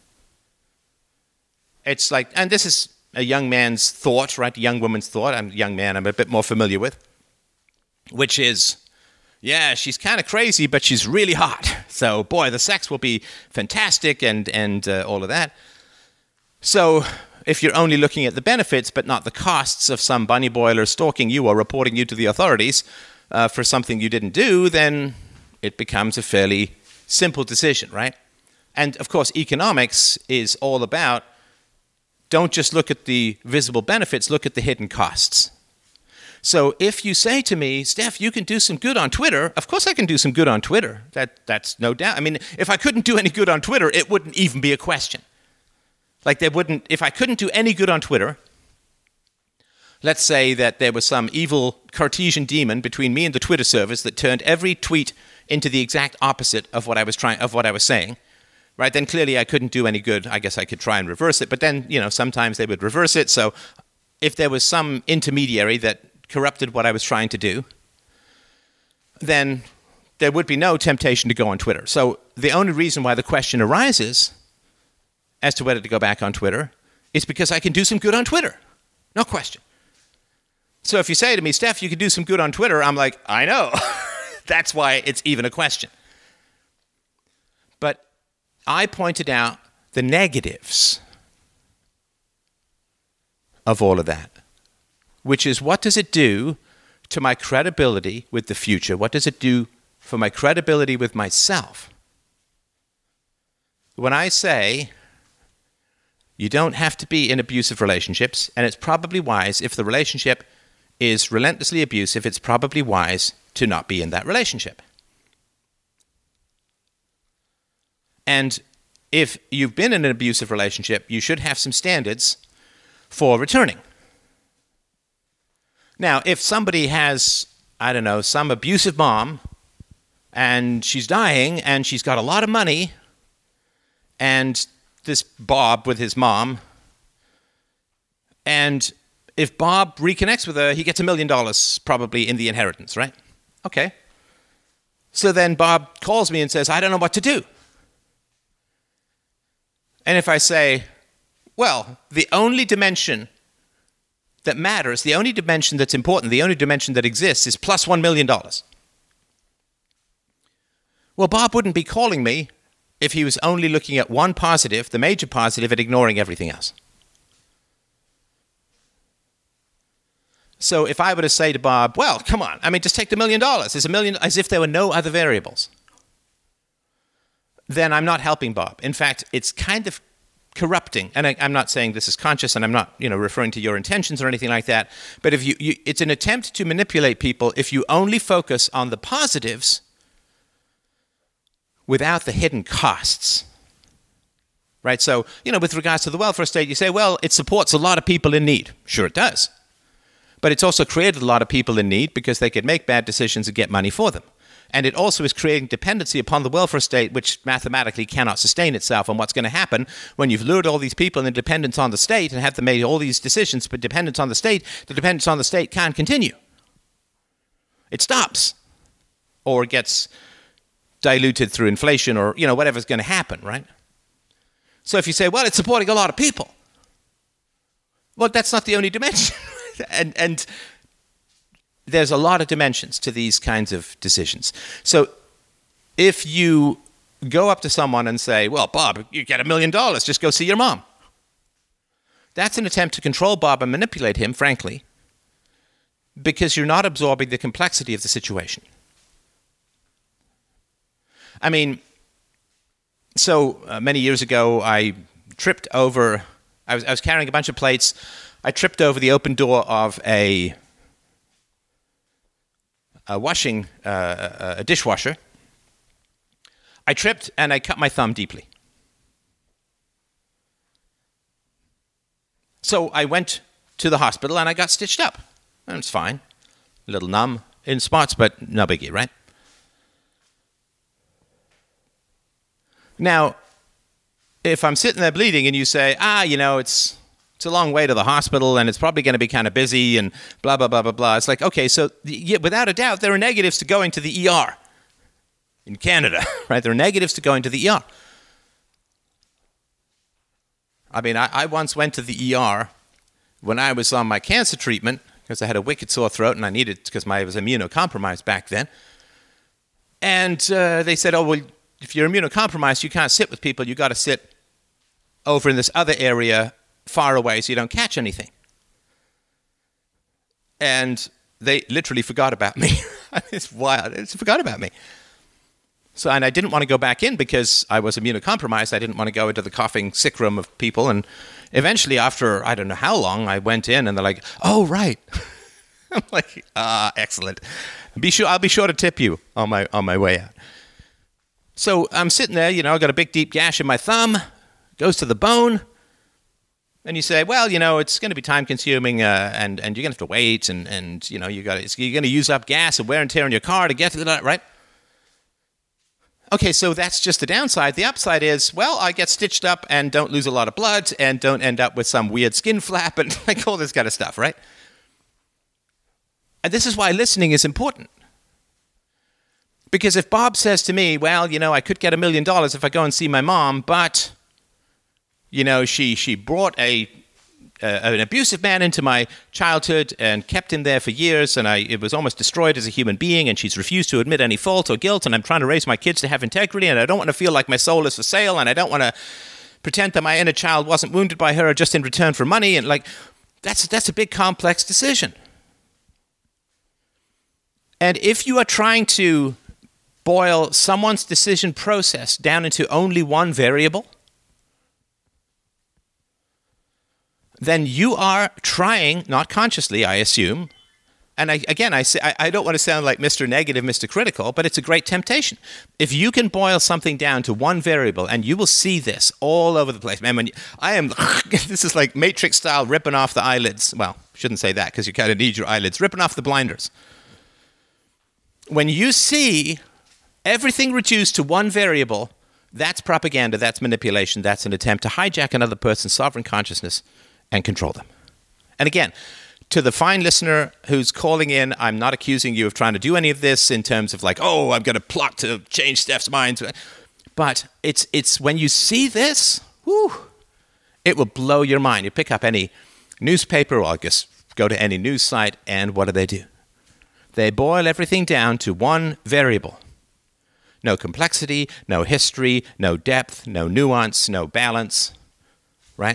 It's like, and this is a young man's thought, right? A young woman's thought. I'm a young man I'm a bit more familiar with, which is, yeah, she's kind of crazy, but she's really hot. So, boy, the sex will be fantastic and, and uh, all of that. So if you're only looking at the benefits but not the costs of some bunny boiler stalking you or reporting you to the authorities uh, for something you didn't do, then it becomes a fairly simple decision, right? And, of course, economics is all about don't just look at the visible benefits, look at the hidden costs. So if you say to me, Steph, you can do some good on Twitter, of course I can do some good on Twitter. That That's no doubt. I mean, if I couldn't do any good on Twitter, it wouldn't even be a question. Like there wouldn't, if I couldn't do any good on Twitter, let's say that there was some evil Cartesian demon between me and the Twitter service that turned every tweet into the exact opposite of what I was trying, of what I was saying, right? Then clearly I couldn't do any good. I guess I could try and reverse it, but then, you know, sometimes they would reverse it. So if there was some intermediary that corrupted what I was trying to do, then there would be no temptation to go on Twitter. So the only reason why the question arises as to whether to go back on Twitter is because I can do some good on Twitter. No question. So if you say to me, Steph, you can do some good on Twitter, I'm like, I know. That's why it's even a question. But I pointed out the negatives of all of that, which is what does it do to my credibility with the future? What does it do for my credibility with myself? When I say you don't have to be in abusive relationships, and it's probably wise, if the relationship is relentlessly abusive, it's probably wise to not be in that relationship. And if you've been in an abusive relationship, you should have some standards for returning. Now, if somebody has, I don't know, some abusive mom, and she's dying, and she's got a lot of money, and this Bob with his mom, and if Bob reconnects with her, he gets a million dollars probably in the inheritance, right? Okay. So then Bob calls me and says, I don't know what to do. And if I say, well, the only dimension that matters, the only dimension that's important, the only dimension that exists is plus one million dollars. Well, Bob wouldn't be calling me if he was only looking at one positive, the major positive, and ignoring everything else. So if I were to say to Bob, well, come on, I mean, just take the million dollars, there's a million, as if there were no other variables, then I'm not helping Bob. In fact, it's kind of corrupting, and I, I'm not saying this is conscious, and I'm not, you know, referring to your intentions or anything like that, but if you, you it's an attempt to manipulate people if you only focus on the positives without the hidden costs, right? So, you know, with regards to the welfare state, you say, well, it supports a lot of people in need. Sure it does. But it's also created a lot of people in need because they could make bad decisions and get money for them. And it also is creating dependency upon the welfare state, which mathematically cannot sustain itself. And what's going to happen when you've lured all these people in dependence on the state and have them made all these decisions, but dependence on the state, the dependence on the state can't continue. It stops or gets diluted through inflation or, you know, whatever's going to happen, right? So if you say, well, it's supporting a lot of people, well, that's not the only dimension. and and there's a lot of dimensions to these kinds of decisions. So if you go up to someone and say, well, Bob, you get a million dollars, just go see your mom. That's an attempt to control Bob and manipulate him, frankly, because you're not absorbing the complexity of the situation. I mean, so uh, many years ago, I tripped over, I was, I was carrying a bunch of plates. I tripped over the open door of a a washing, uh, a dishwasher. I tripped and I cut my thumb deeply. So I went to the hospital and I got stitched up. And it's fine. A little numb in spots, but no biggie, right? Now, if I'm sitting there bleeding and you say, ah, you know, it's it's a long way to the hospital and it's probably going to be kind of busy and blah, blah, blah, blah, blah. It's like, okay, so yeah, without a doubt, there are negatives to going to the E R in Canada, right? There are negatives to going to the E R. I mean, I, I once went to the E R when I was on my cancer treatment because I had a wicked sore throat and I needed, because I was immunocompromised back then. And uh, they said, oh, well, if you're immunocompromised, you can't sit with people. You got to sit over in this other area far away so you don't catch anything. And they literally forgot about me. It's wild. They forgot about me. So, and I didn't want to go back in because I was immunocompromised. I didn't want to go into the coughing sick room of people. And eventually, after I don't know how long, I went in and they're like, oh, right. I'm like, ah, excellent. Be sure, I'll be sure to tip you on my on my way out. So I'm sitting there, you know, I got a big deep gash in my thumb, goes to the bone. And you say, well, you know, it's going to be time consuming uh, and, and you're going to have to wait and, and you know, you got you're going to use up gas and wear and tear on your car to get to that, right? Okay, so that's just the downside. The upside is, well, I get stitched up and don't lose a lot of blood and don't end up with some weird skin flap and like all this kind of stuff, right? And this is why listening is important. Because if Bob says to me, well, you know, I could get a million dollars if I go and see my mom, but, you know, she she brought a uh, an abusive man into my childhood and kept him there for years, and I it was almost destroyed as a human being, and she's refused to admit any fault or guilt, and I'm trying to raise my kids to have integrity, and I don't want to feel like my soul is for sale, and I don't want to pretend that my inner child wasn't wounded by her just in return for money, and like, that's that's a big complex decision. And if you are trying to boil someone's decision process down into only one variable, then you are trying, not consciously, I assume, and I, again, I, say, I, I don't want to sound like Mister Negative, Mister Critical, but it's a great temptation. If you can boil something down to one variable, and you will see this all over the place. Man, when you, I am, this is like Matrix style ripping off the eyelids. Well, shouldn't say that because you kind of need your eyelids. Ripping off the blinders. When you see everything reduced to one variable, that's propaganda, that's manipulation, that's an attempt to hijack another person's sovereign consciousness and control them. And again, to the fine listener who's calling in, I'm not accusing you of trying to do any of this in terms of like, oh, I'm going to plot to change Steph's mind. But it's it's when you see this, whew, it will blow your mind. You pick up any newspaper, or I guess go to any news site, and what do they do? They boil everything down to one variable. No complexity, no history, no depth, no nuance, no balance, right?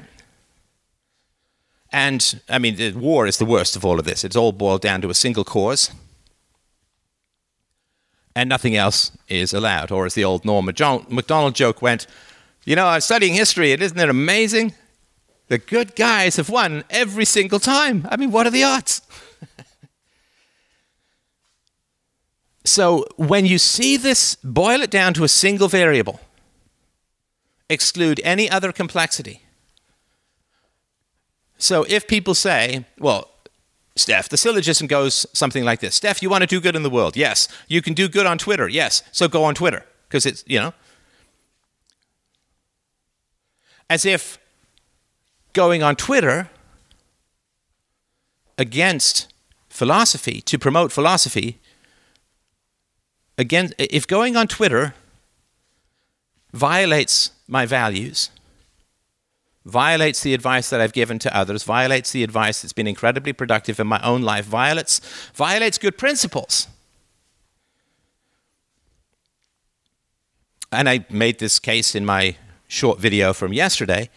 And, I mean, the war is the worst of all of this. It's all boiled down to a single cause, and nothing else is allowed. Or as the old Norm Macdonald joke went, you know, I'm studying history, and isn't it amazing? The good guys have won every single time. I mean, what are the odds? So when you see this, boil it down to a single variable. Exclude any other complexity. So if people say, well, Steph, the syllogism goes something like this. Steph, you want to do good in the world? Yes. You can do good on Twitter? Yes. So go on Twitter. Because it's, you know. As if going on Twitter against philosophy, to promote philosophy, again, if going on Twitter violates my values, violates the advice that I've given to others, violates the advice that's been incredibly productive in my own life, violates, violates good principles. And I made this case in my short video from yesterday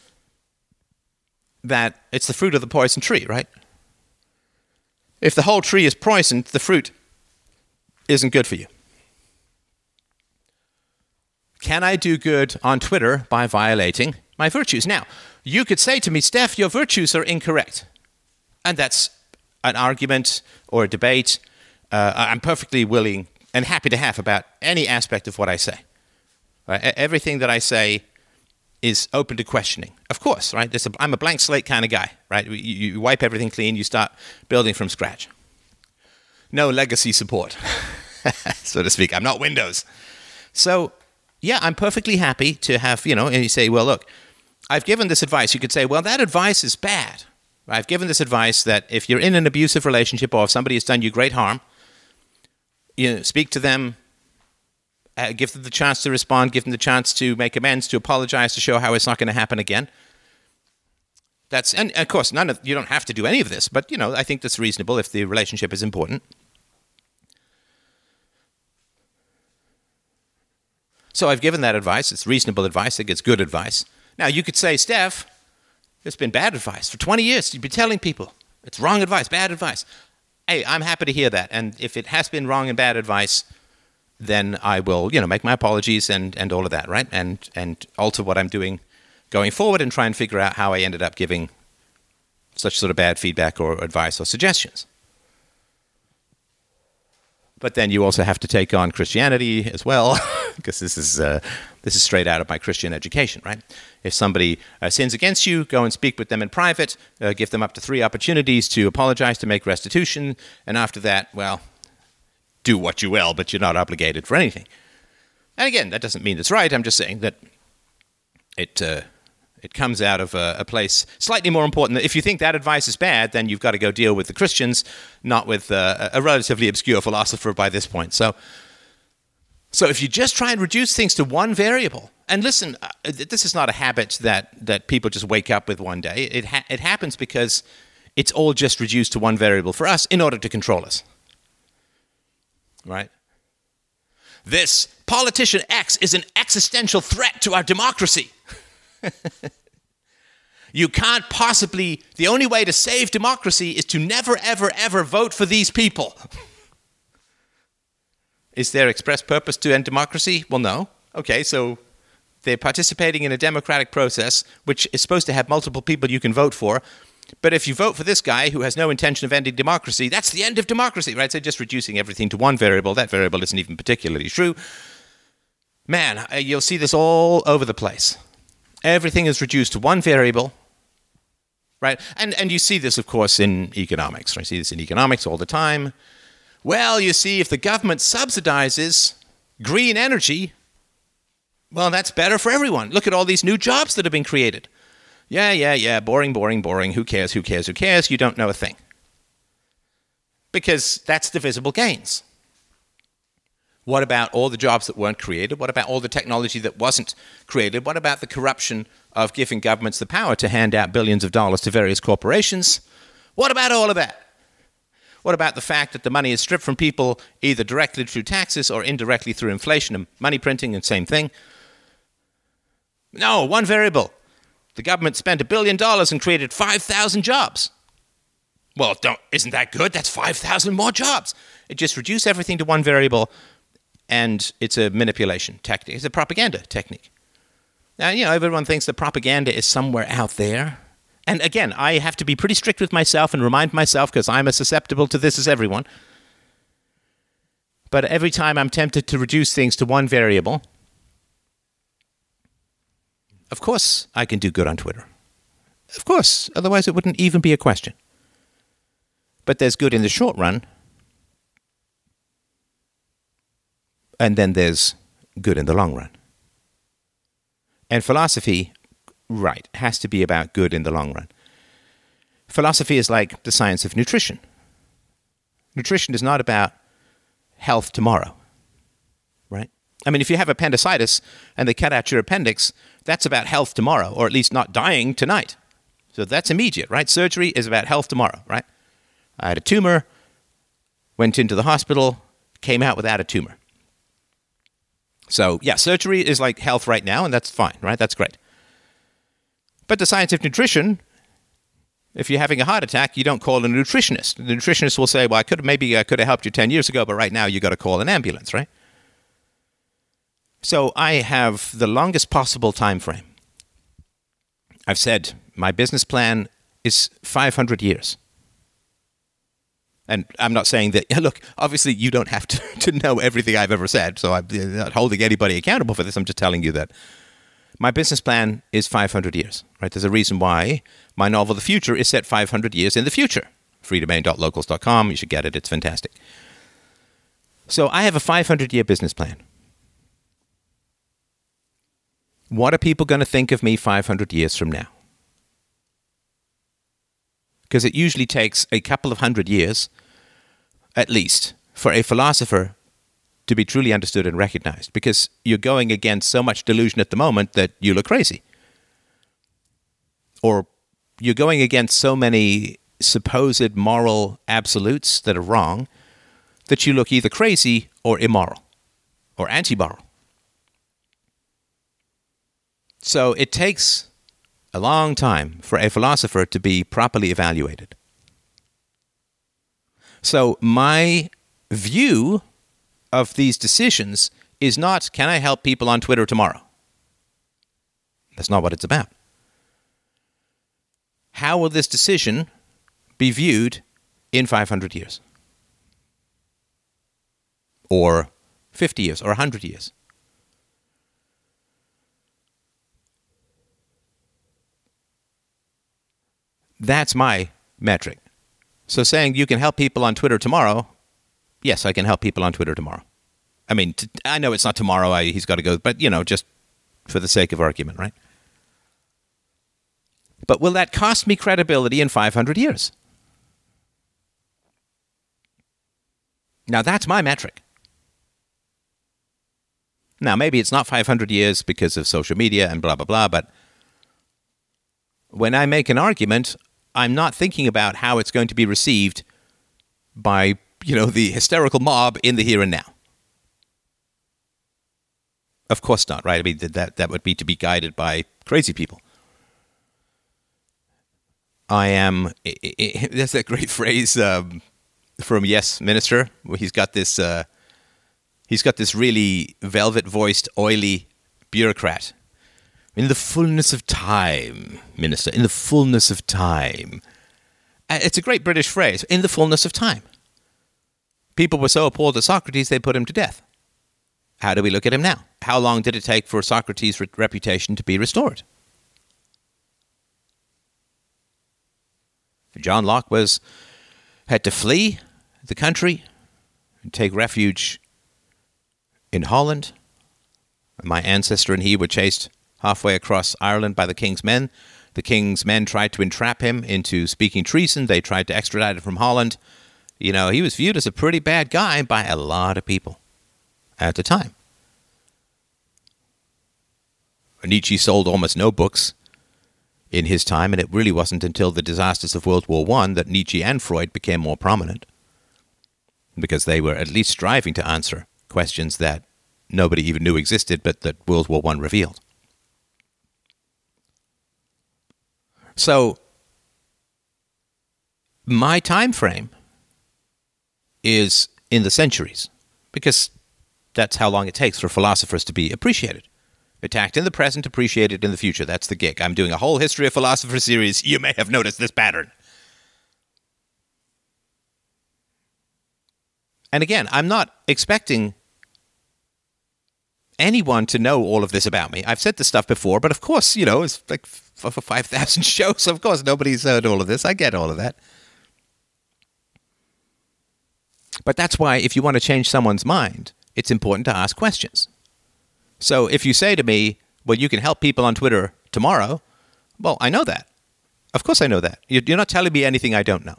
that it's the fruit of the poison tree, right? If the whole tree is poisoned, the fruit isn't good for you. Can I do good on Twitter by violating my virtues? Now, you could say to me, Steph, your virtues are incorrect. And that's an argument or a debate uh, I'm perfectly willing and happy to have about any aspect of what I say. Right? Everything that I say is open to questioning. Of course, right? A, I'm a blank slate kind of guy, right? You, you wipe everything clean, you start building from scratch. No legacy support, so to speak. I'm not Windows. So, yeah, I'm perfectly happy to have, you know, and you say, well, look, I've given this advice. You could say, well, that advice is bad. I've given this advice that if you're in an abusive relationship or if somebody has done you great harm, you know, speak to them, uh, give them the chance to respond, give them the chance to make amends, to apologize, to show how it's not going to happen again. That's, and of course, none of, you don't have to do any of this, but, you know, I think that's reasonable if the relationship is important. So I've given that advice. It's reasonable advice. I think it's good advice. Now, you could say, Steph, it's been bad advice. For twenty years, you've been telling people it's wrong advice, bad advice. Hey, I'm happy to hear that. And if it has been wrong and bad advice, then I will, you know, make my apologies and, and all of that, right? And and alter what I'm doing going forward and try and figure out how I ended up giving such sort of bad feedback or advice or suggestions. But then you also have to take on Christianity as well, because this is uh, this is straight out of my Christian education, right? If somebody uh, sins against you, go and speak with them in private, uh, give them up to three opportunities to apologize, to make restitution, and after that, well, do what you will, but you're not obligated for anything. And again, that doesn't mean it's right. I'm just saying that it uh, it comes out of a, a place slightly more important. If you think that advice is bad, then you've got to go deal with the Christians, not with uh, a relatively obscure philosopher by this point. So, so if you just try and reduce things to one variable, and listen, uh, this is not a habit that, that people just wake up with one day. It ha- it happens because it's all just reduced to one variable for us in order to control us. Right? This politician X is an existential threat to our democracy. You can't possibly, the only way to save democracy is to never, ever, ever vote for these people. Is there express purpose to end democracy? Well, no. Okay, so they're participating in a democratic process, which is supposed to have multiple people you can vote for. But if you vote for this guy who has no intention of ending democracy, that's the end of democracy, right? So just reducing everything to one variable. That variable isn't even particularly true. Man, you'll see this all over the place. Everything is reduced to one variable, right? And and you see this, of course, in economics. Right? You see this in economics all the time. Well, you see, if the government subsidizes green energy, well, that's better for everyone. Look at all these new jobs that have been created. Yeah, yeah, yeah, boring, boring, boring. Who cares, who cares, who cares? You don't know a thing. because that's the visible gains. What about all the jobs that weren't created? What about all the technology that wasn't created? What about the corruption of giving governments the power to hand out billions of dollars to various corporations? What about all of that? What about the fact that the money is stripped from people either directly through taxes or indirectly through inflation and money printing and same thing? No, one variable. The government spent a billion dollars and created five thousand jobs. Well, don't, isn't that good? That's five thousand more jobs. It just reduced everything to one variable, and it's a manipulation technique. It's a propaganda technique. Now, you know, everyone thinks that propaganda is somewhere out there. And again, I have to be pretty strict with myself and remind myself, because I'm as susceptible to this as everyone. But every time I'm tempted to reduce things to one variable, of course I can do good on Twitter. Of course, otherwise it wouldn't even be a question. But there's good in the short run, and then there's good in the long run. And philosophy, right, has to be about good in the long run. Philosophy is like the science of nutrition. Nutrition is not about health tomorrow, right? I mean, if you have appendicitis and they cut out your appendix, that's about health tomorrow, or at least not dying tonight. So that's immediate, right? Surgery is about health tomorrow, right? I had a tumor, went into the hospital, came out without a tumor. So, yeah, surgery is like health right now, and that's fine, right? That's great. But the science of nutrition, if you're having a heart attack, you don't call a nutritionist. The nutritionist will say, well, I could have, maybe I could have helped you ten years ago, but right now you got to call an ambulance, right? So I have the longest possible time frame. I've said my business plan is five hundred years. And I'm not saying that, look, obviously you don't have to, to know everything I've ever said, so I'm not holding anybody accountable for this. I'm just telling you that my business plan is five hundred years, right? There's a reason why my novel, The Future, is set five hundred years in the future. free domain dot locals dot com. You should get it. It's fantastic. So I have a five hundred year business plan. What are people going to think of me five hundred years from now? Because it usually takes a couple of hundred years, at least, for a philosopher to be truly understood and recognized, because you're going against so much delusion at the moment that you look crazy. Or you're going against so many supposed moral absolutes that are wrong that you look either crazy or immoral or anti-moral. So it takes a long time for a philosopher to be properly evaluated. So my view of these decisions is not, can I help people on Twitter tomorrow? That's not what it's about. How will this decision be viewed in five hundred years? Or fifty years, or one hundred years? That's my metric. So saying you can help people on Twitter tomorrow, yes, I can help people on Twitter tomorrow. I mean, t- I know it's not tomorrow, I, he's got to go, but, you know, just for the sake of argument, right? But will that cost me credibility in five hundred years? Now, that's my metric. Now, maybe it's not five hundred years because of social media and blah, blah, blah, but when I make an argument, I'm not thinking about how it's going to be received by, you know, the hysterical mob in the here and now. Of course not, right? I mean, that, that would be to be guided by crazy people. I am, it, it, there's that great phrase um, from Yes Minister, where he's got this, uh, he's got this really velvet-voiced, oily bureaucrat. In the fullness of time, Minister, in the fullness of time. Uh, it's a great British phrase, in the fullness of time. People were so appalled at Socrates, they put him to death. How do we look at him now? How long did it take for Socrates' re- reputation to be restored? John Locke was had to flee the country and take refuge in Holland. My ancestor and he were chased halfway across Ireland by the king's men. The king's men tried to entrap him into speaking treason. They tried to extradite him from Holland. You know, he was viewed as a pretty bad guy by a lot of people at the time. Nietzsche sold almost no books in his time, and it really wasn't until the disasters of World War One that Nietzsche and Freud became more prominent, because they were at least striving to answer questions that nobody even knew existed, but that World War One revealed. So, my time frame is in the centuries, because that's how long it takes for philosophers to be appreciated. Attacked in the present, appreciated in the future. That's the gig. I'm doing a whole History of Philosophy series. You may have noticed this pattern. And again, I'm not expecting anyone to know all of this about me. I've said this stuff before, but of course, you know, it's like for five thousand shows. Of course, nobody's heard all of this. I get all of that. But that's why if you want to change someone's mind, it's important to ask questions. So if you say to me, well, you can help people on Twitter tomorrow, well, I know that. Of course I know that. You're not telling me anything I don't know.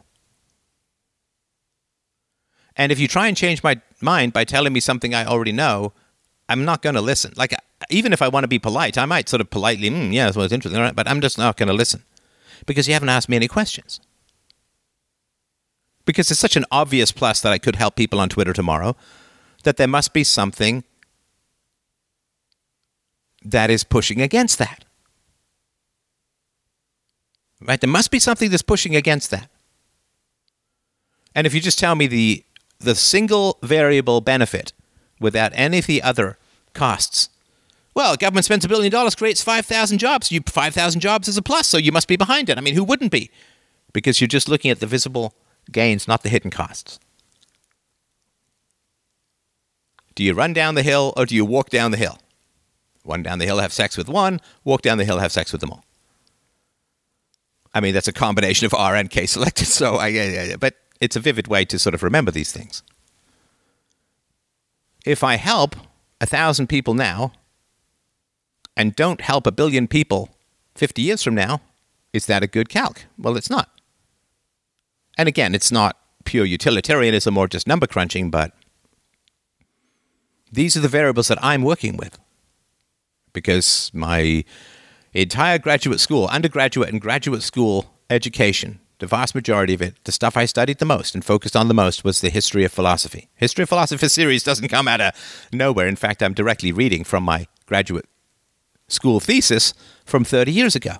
And if you try and change my mind by telling me something I already know, I'm not going to listen. Like, even if I want to be polite, I might sort of politely, mm, yeah, that's what's interesting, all right, but I'm just not going to listen because you haven't asked me any questions. Because it's such an obvious plus that I could help people on Twitter tomorrow that there must be something that is pushing against that. Right? There must be something that's pushing against that. And if you just tell me the the single variable benefit without any of the other costs, well, government spends a billion dollars, creates five thousand jobs. You five thousand jobs is a plus, so you must be behind it. I mean, who wouldn't be? Because you're just looking at the visible gains, not the hidden costs. Do you run down the hill or do you walk down the hill? Run down the hill, have sex with one. Walk down the hill, have sex with them all. I mean, that's a combination of R and K selected, so I, yeah, yeah, but it's a vivid way to sort of remember these things. If I help a thousand people now and don't help a billion people fifty years from now, is that a good calc? Well, it's not. And again, it's not pure utilitarianism or just number crunching, but these are the variables that I'm working with. Because my entire graduate school, undergraduate and graduate school education, the vast majority of it, the stuff I studied the most and focused on the most was the history of philosophy. History of Philosophy series doesn't come out of nowhere. In fact, I'm directly reading from my graduate school thesis from thirty years ago.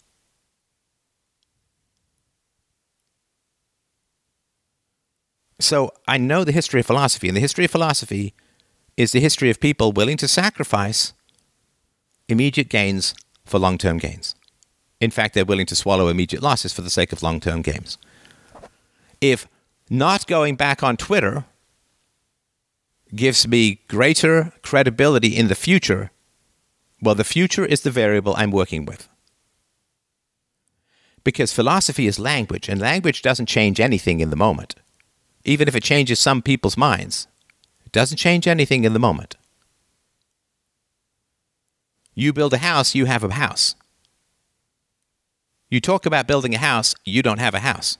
So I know the history of philosophy, and the history of philosophy is the history of people willing to sacrifice immediate gains for long-term gains. In fact, they're willing to swallow immediate losses for the sake of long-term gains. If not going back on Twitter gives me greater credibility in the future, well, the future is the variable I'm working with. Because philosophy is language, and language doesn't change anything in the moment. Even if it changes some people's minds, it doesn't change anything in the moment. You build a house, you have a house. You talk about building a house, you don't have a house.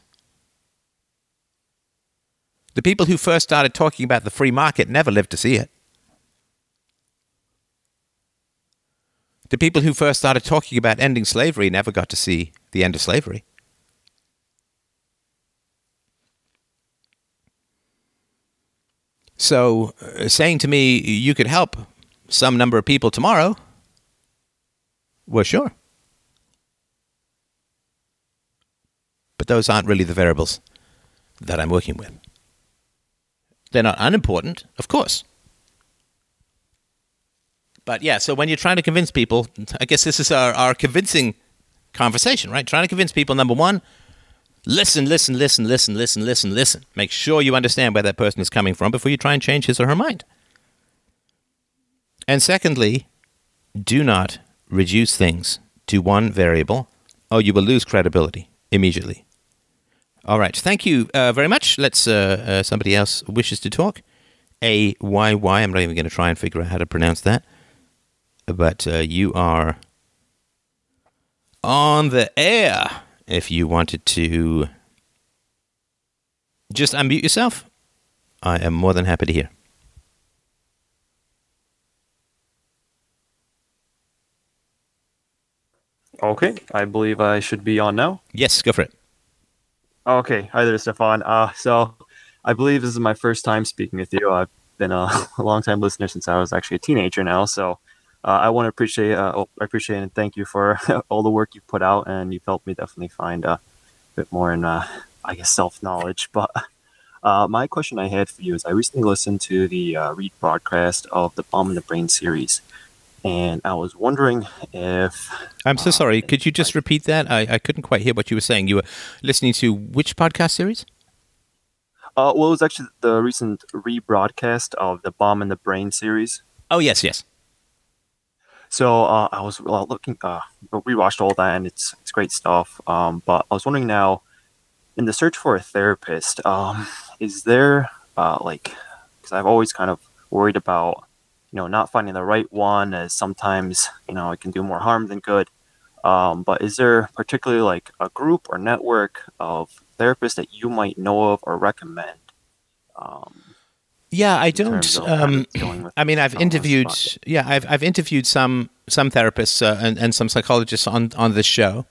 The people who first started talking about the free market never lived to see it. The people who first started talking about ending slavery never got to see the end of slavery. So, uh, saying to me, you could help some number of people tomorrow, well, sure. But those aren't really the variables that I'm working with. They're not unimportant, of course. But yeah, so when you're trying to convince people, I guess this is our, our convincing conversation, right? Trying to convince people, number one, listen, listen, listen, listen, listen, listen, listen. Make sure you understand where that person is coming from before you try and change his or her mind. And secondly, do not reduce things to one variable, or you will lose credibility immediately. All right. Thank you uh, very much. Let's, uh, uh, somebody else wishes to talk. A Y Y. I'm not even going to try and figure out how to pronounce that. But uh, you are on the air if you wanted to Just unmute yourself. I am more than happy to hear. Okay, I believe I should be on now. Yes, go for it. Okay, hi there, Stefan. Uh, so I believe this is my first time speaking with you. I've been a, a long-time listener since I was actually a teenager now. So uh, I want to appreciate, uh, oh, I appreciate and thank you for all the work you've put out, and you've helped me definitely find a bit more in, uh, I guess, self-knowledge. But uh, my question I had for you is, I recently listened to the uh, rebroadcast of the Bomb in the Brain series, and I was wondering if... I'm so uh, sorry. Could you just repeat that? I, I couldn't quite hear what you were saying. You were listening to which podcast series? Uh, well, it was actually the recent rebroadcast of the Bomb in the Brain series. Oh, yes, yes. So uh, I was uh, looking, uh, rewatched all that, and it's it's great stuff. Um, but I was wondering now, in the search for a therapist, um, is there uh, like, because I've always kind of worried about, you know, not finding the right one, as sometimes, you know, it can do more harm than good. Um, but is there particularly like a group or network of therapists that you might know of or recommend? Um, Yeah, I in don't. terms of Um, dealing with I mean, I've some of this interviewed. project? Yeah, I've I've interviewed some some therapists uh, and and some psychologists on on this show,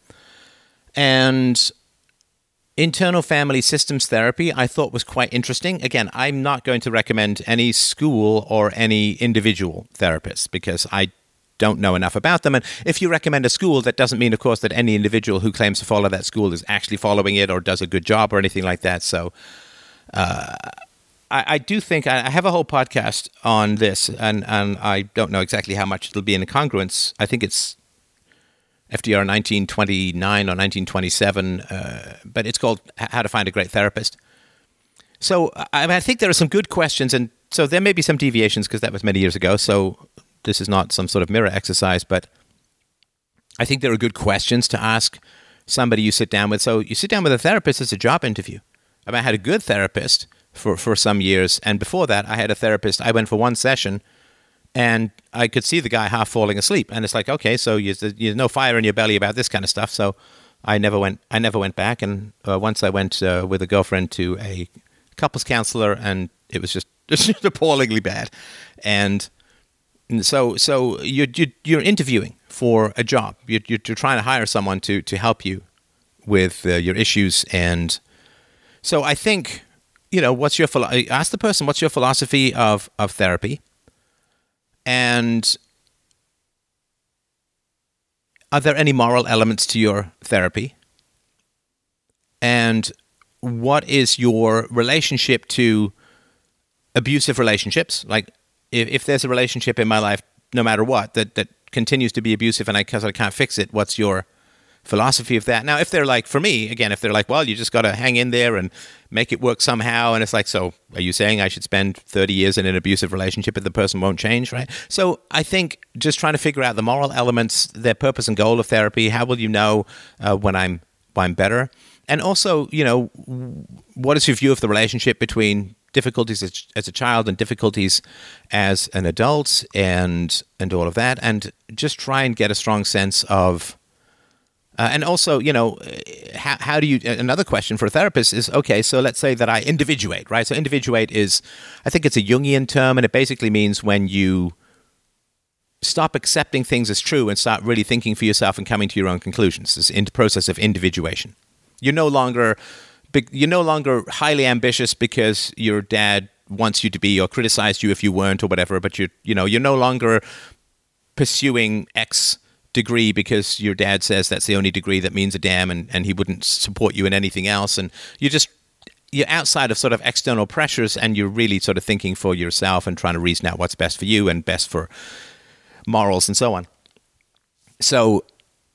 and internal family systems therapy I thought was quite interesting. Again, I'm not going to recommend any school or any individual therapist because I don't know enough about them. And if you recommend a school, that doesn't mean, of course, that any individual who claims to follow that school is actually following it or does a good job or anything like that. So. Uh, I, I do think I, I have a whole podcast on this, and, and I don't know exactly how much it'll be in incongruence. I think it's F D R nineteen twenty-nine or nineteen twenty-seven, uh, but it's called How to Find a Great Therapist. So I, I think there are some good questions, and so there may be some deviations because that was many years ago, so this is not some sort of mirror exercise, but I think there are good questions to ask somebody you sit down with. So you sit down with a therapist, it's a job interview. I mean, I had a good therapist for, for some years. And before that, I had a therapist. I went for one session, and I could see the guy half falling asleep. And it's like, okay, so you, there's no fire in your belly about this kind of stuff. So I never went. I never went back. And uh, once I went uh, with a girlfriend to a couples counselor, and it was just, just appallingly bad. And so, so you're you're, you're interviewing for a job. You're, you're trying to hire someone to to help you with uh, your issues. And so I think, you know, what's your philo- ask the person, what's your philosophy of, of therapy? And are there any moral elements to your therapy? And what is your relationship to abusive relationships? Like, if, if there's a relationship in my life, no matter what, that, that continues to be abusive and I, 'cause I can't fix it, what's your philosophy of that? Now, if they're like, for me, again, if they're like, well, you just got to hang in there and make it work somehow, and it's like, so are you saying I should spend thirty years in an abusive relationship if the person won't change, right? So I think just trying to figure out the moral elements, their purpose and goal of therapy. How will you know uh, when I'm when I'm better? And also, you know, what is your view of the relationship between difficulties as, as a child and difficulties as an adult, and and all of that, and just try and get a strong sense of. Uh, and also, you know, how, how do you, another question for a therapist is, okay, so let's say that I individuate, right? So individuate is, I think it's a Jungian term, and it basically means when you stop accepting things as true and start really thinking for yourself and coming to your own conclusions. This in- process of individuation. You're no longer, you're no longer highly ambitious because your dad wants you to be or criticized you if you weren't or whatever, but you're, you know, you're no longer pursuing X degree because your dad says that's the only degree that means a damn, and, and he wouldn't support you in anything else. And you just, you're outside of sort of external pressures, and you're really sort of thinking for yourself and trying to reason out what's best for you and best for morals and so on. So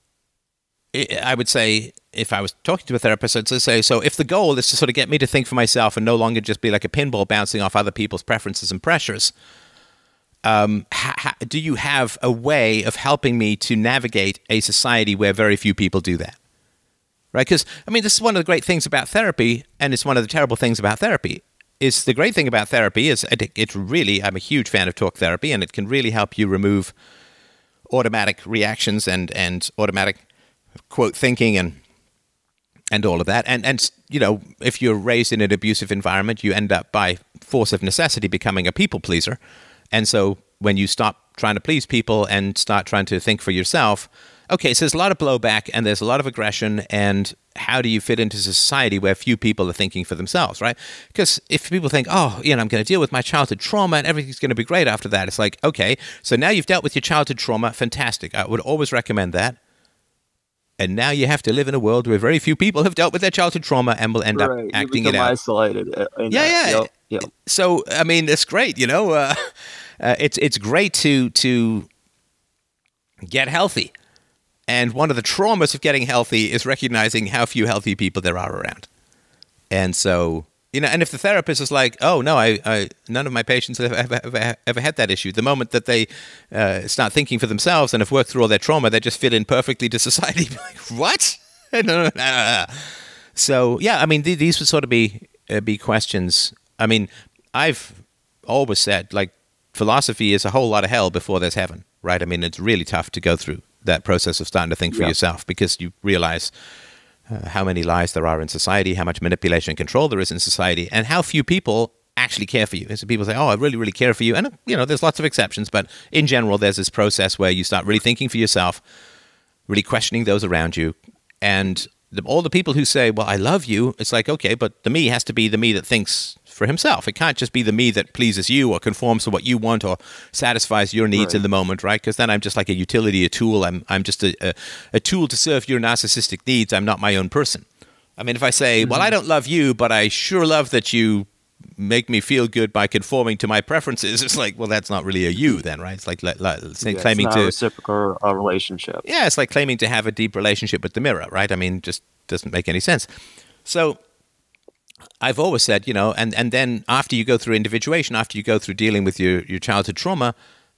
I would say, if I was talking to a therapist, I'd say, so if the goal is to sort of get me to think for myself and no longer just be like a pinball bouncing off other people's preferences and pressures, Um, ha, ha, do you have a way of helping me to navigate a society where very few people do that? Right? Because, I mean, this is one of the great things about therapy, and it's one of the terrible things about therapy. Is the great thing about therapy is it, it really, I'm a huge fan of talk therapy, and it can really help you remove automatic reactions and, and automatic, quote, thinking and and all of that. And, and, you know, if you're raised in an abusive environment, you end up by force of necessity becoming a people pleaser. And so when you stop trying to please people and start trying to think for yourself, okay, so there's a lot of blowback and there's a lot of aggression, and how do you fit into society where few people are thinking for themselves, right? Because if people think, oh, you know, I'm going to deal with my childhood trauma and everything's going to be great after that, it's like, okay, so now you've dealt with your childhood trauma, fantastic. I would always recommend that. And now you have to live in a world where very few people have dealt with their childhood trauma and will end right. up acting you it out. Isolated. Yeah, yeah. Yep. Yep. So, I mean, it's great, you know. Uh, uh, it's it's great to to get healthy. And one of the traumas of getting healthy is recognizing how few healthy people there are around. And so, you know, and if the therapist is like, oh, no, I, I none of my patients have ever, ever, ever had that issue. The moment that they uh, start thinking for themselves and have worked through all their trauma, they just fit in perfectly to society. Like, what? no, no, no, no. So, yeah, I mean, th- these would sort of be, uh, be questions. I mean, I've always said, like, philosophy is a whole lot of hell before there's heaven, right? I mean, it's really tough to go through that process of starting to think for yeah. yourself, because you realize uh, how many lies there are in society, how much manipulation and control there is in society, and how few people actually care for you. And so people say, oh, I really, really care for you. And, you know, there's lots of exceptions, but in general, there's this process where you start really thinking for yourself, really questioning those around you. And the, all the people who say, well, I love you, it's like, okay, but the me has to be the me that thinks for himself. It can't just be the me that pleases you or conforms to what you want or satisfies your needs right. in the moment, right? Because then I'm just like a utility, a tool. I'm I'm just a, a, a tool to serve your narcissistic needs. I'm not my own person. I mean, if I say, mm-hmm. well, I don't love you, but I sure love that you make me feel good by conforming to my preferences, it's like, well, that's not really a you then, right? It's like, like, like yeah, claiming it's not to... a reciprocal uh, relationship. Yeah, it's like claiming to have a deep relationship with the mirror, right? I mean, just doesn't make any sense. So I've always said, you know, and, and then after you go through individuation, after you go through dealing with your, your childhood trauma,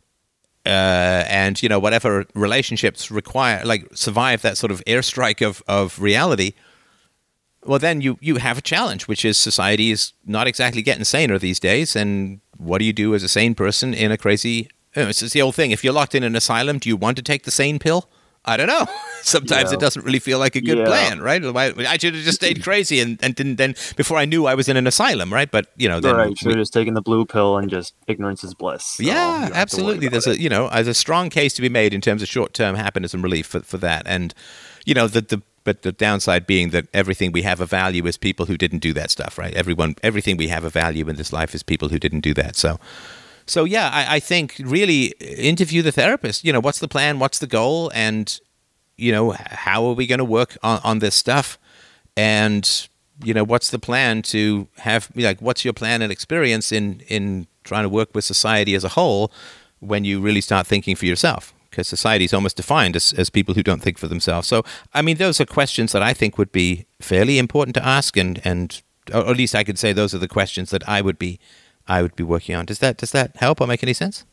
uh, and, you know, whatever relationships require, like survive that sort of airstrike of, of reality, well, then you, you have a challenge, which is society is not exactly getting saner these days. And what do you do as a sane person in a crazy... You know, it's, it's the old thing. If you're locked in an asylum, do you want to take the sane pill? I don't know. Sometimes yeah. it doesn't really feel like a good yeah. plan, right? I should have just stayed crazy and, and didn't then before I knew I was in an asylum, right? But, you know, then... Right, should have just taken the blue pill and just ignorance is bliss. So yeah, absolutely. There's it. a, you know, there's a strong case to be made in terms of short-term happiness and relief for, for that. And, you know, the, the but the downside being that everything we have a value is people who didn't do that stuff, right? Everyone, everything we have a value in this life is people who didn't do that. So, so yeah, I, I think really interview the therapist. You know, what's the plan? What's the goal? And, you know, how are we going to work on, on this stuff? And, you know, what's the plan to have, like, what's your plan and experience in, in trying to work with society as a whole when you really start thinking for yourself? Because society is almost defined as, as people who don't think for themselves. So, I mean, those are questions that I think would be fairly important to ask, and, and or at least I could say those are the questions that I would be I would be working on. Does that does that help or make any sense?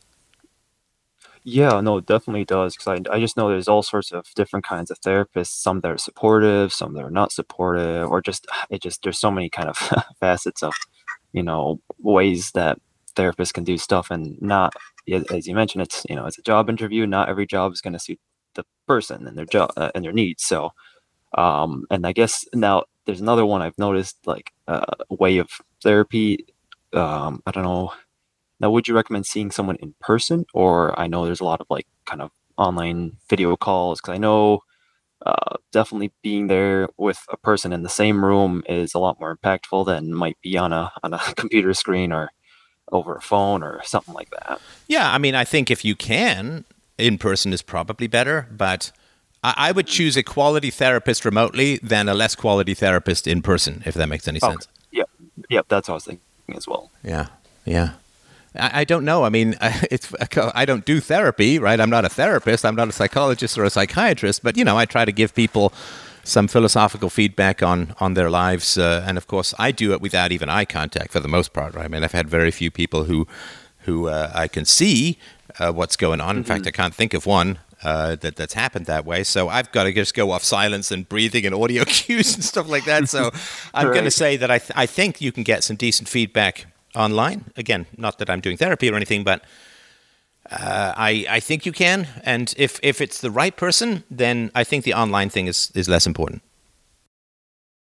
Yeah, no, it definitely does. Because I, I just know there's all sorts of different kinds of therapists. Some that are supportive, some that are not supportive, or just it just there's so many kind of facets of, you know, ways that therapists can do stuff, and not, as you mentioned, it's, you know, it's a job interview. Not every job is going to suit the person and their job uh, and their needs. So, um, and I guess now there's another one I've noticed, like uh, a way of therapy. Um, I don't know. Now, would you recommend seeing someone in person? Or I know there's a lot of like kind of online video calls, because I know uh, definitely being there with a person in the same room is a lot more impactful than might be on a on a computer screen or over a phone or something like that. Yeah, I mean, I think if you can, in person is probably better, but I, I would choose a quality therapist remotely than a less quality therapist in person, if that makes any sense. Okay. Yep, yep, that's what I was thinking as well. Yeah, yeah. I, I don't know. I mean, I, it's I don't do therapy, right? I'm not a therapist. I'm not a psychologist or a psychiatrist, but, you know, I try to give people some philosophical feedback on, on their lives. Uh, and of course, I do it without even eye contact for the most part, right? I mean, I've had very few people who, who uh, I can see uh, what's going on. In mm-hmm. fact, I can't think of one uh, that that's happened that way. So I've got to just go off silence and breathing and audio cues and stuff like that. So I'm right. going to say that I, th- I think you can get some decent feedback online. Again, not that I'm doing therapy or anything, but Uh, I, I think you can, and if, if it's the right person, then I think the online thing is, is less important.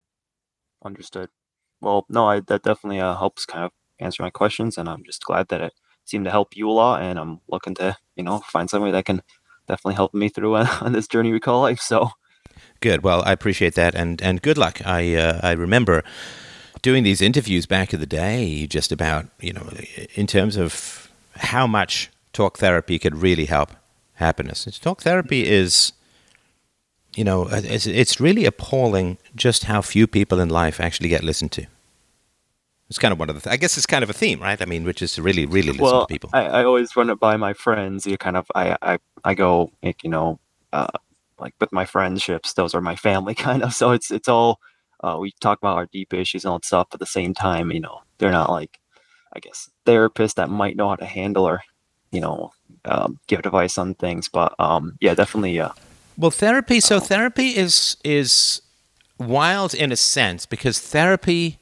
Understood. Well, no, I that definitely uh, helps kind of answer my questions, and I'm just glad that it seemed to help you a lot. And I'm looking to, you know, find somebody that can definitely help me through uh, on this journey we call life. So, Good. Well, I appreciate that, and and good luck. I uh, I remember doing these interviews back in the day, just about, you know, in terms of how much talk therapy could really help happiness. Talk therapy is, you know, it's, it's really appalling just how few people in life actually get listened to. It's kind of one of the, th- I guess it's kind of a theme, right? I mean, which is to really, really listen well, to people. I, I always run it by my friends. You kind of, I, I, I go, like, you know, uh, like with my friendships, those are my family kind of. So it's, it's all, uh, we talk about our deep issues and all that stuff. At the same time, you know, they're not like, I guess, therapists that might know how to handle or, you know, um, give advice on things. But um, yeah, definitely. Uh, Well, therapy, so therapy is is wild in a sense, because therapy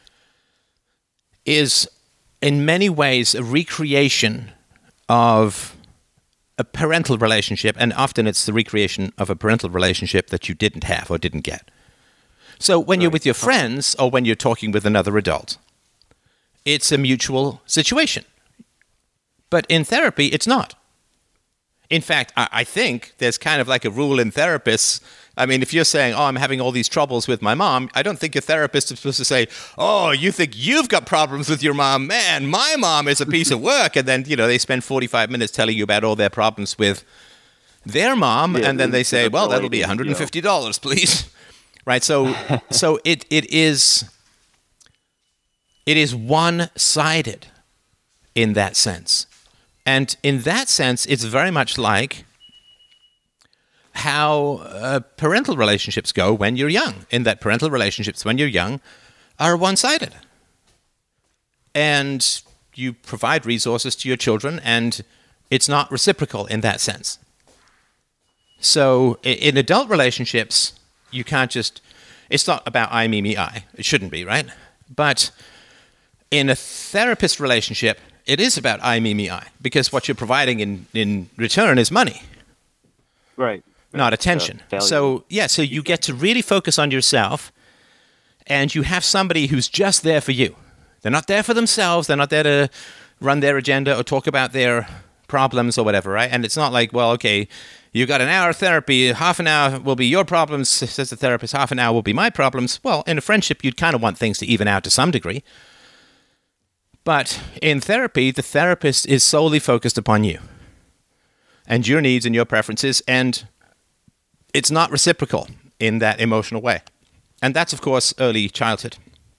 is in many ways a recreation of a parental relationship, and often it's the recreation of a parental relationship that you didn't have or didn't get. So when you're Right. with your friends or when you're talking with another adult, it's a mutual situation. But in therapy, it's not. In fact, I I think there's kind of like a rule in therapists. I mean, if you're saying, oh, I'm having all these troubles with my mom, I don't think your therapist is supposed to say, oh, you think you've got problems with your mom? Man, my mom is a piece of work. And then, you know, they spend forty-five minutes telling you about all their problems with their mom. Yeah, and then they it's say, well, that'll be related, one hundred fifty dollars, please. Right? So so it it is it is one-sided in that sense. And in that sense, it's very much like how uh, parental relationships go when you're young, in that parental relationships when you're young are one-sided. And you provide resources to your children, and it's not reciprocal in that sense. So i- in adult relationships, you can't just, it's not about I, me, me, I. It shouldn't be, right? But in a therapist relationship, it is about I, me, me, I, because what you're providing in, in return is money, right. not Uh, attention. value. So, yeah, so you get to really focus on yourself, and you have somebody who's just there for you. They're not there for themselves. They're not there to run their agenda or talk about their problems or whatever, right? And it's not like, well, okay, you got an hour of therapy, half an hour will be your problems, says the therapist, half an hour will be my problems. Well, in a friendship, you'd kind of want things to even out to some degree. But in therapy, the therapist is solely focused upon you and your needs and your preferences, and it's not reciprocal in that emotional way. And that's, of course, early childhood.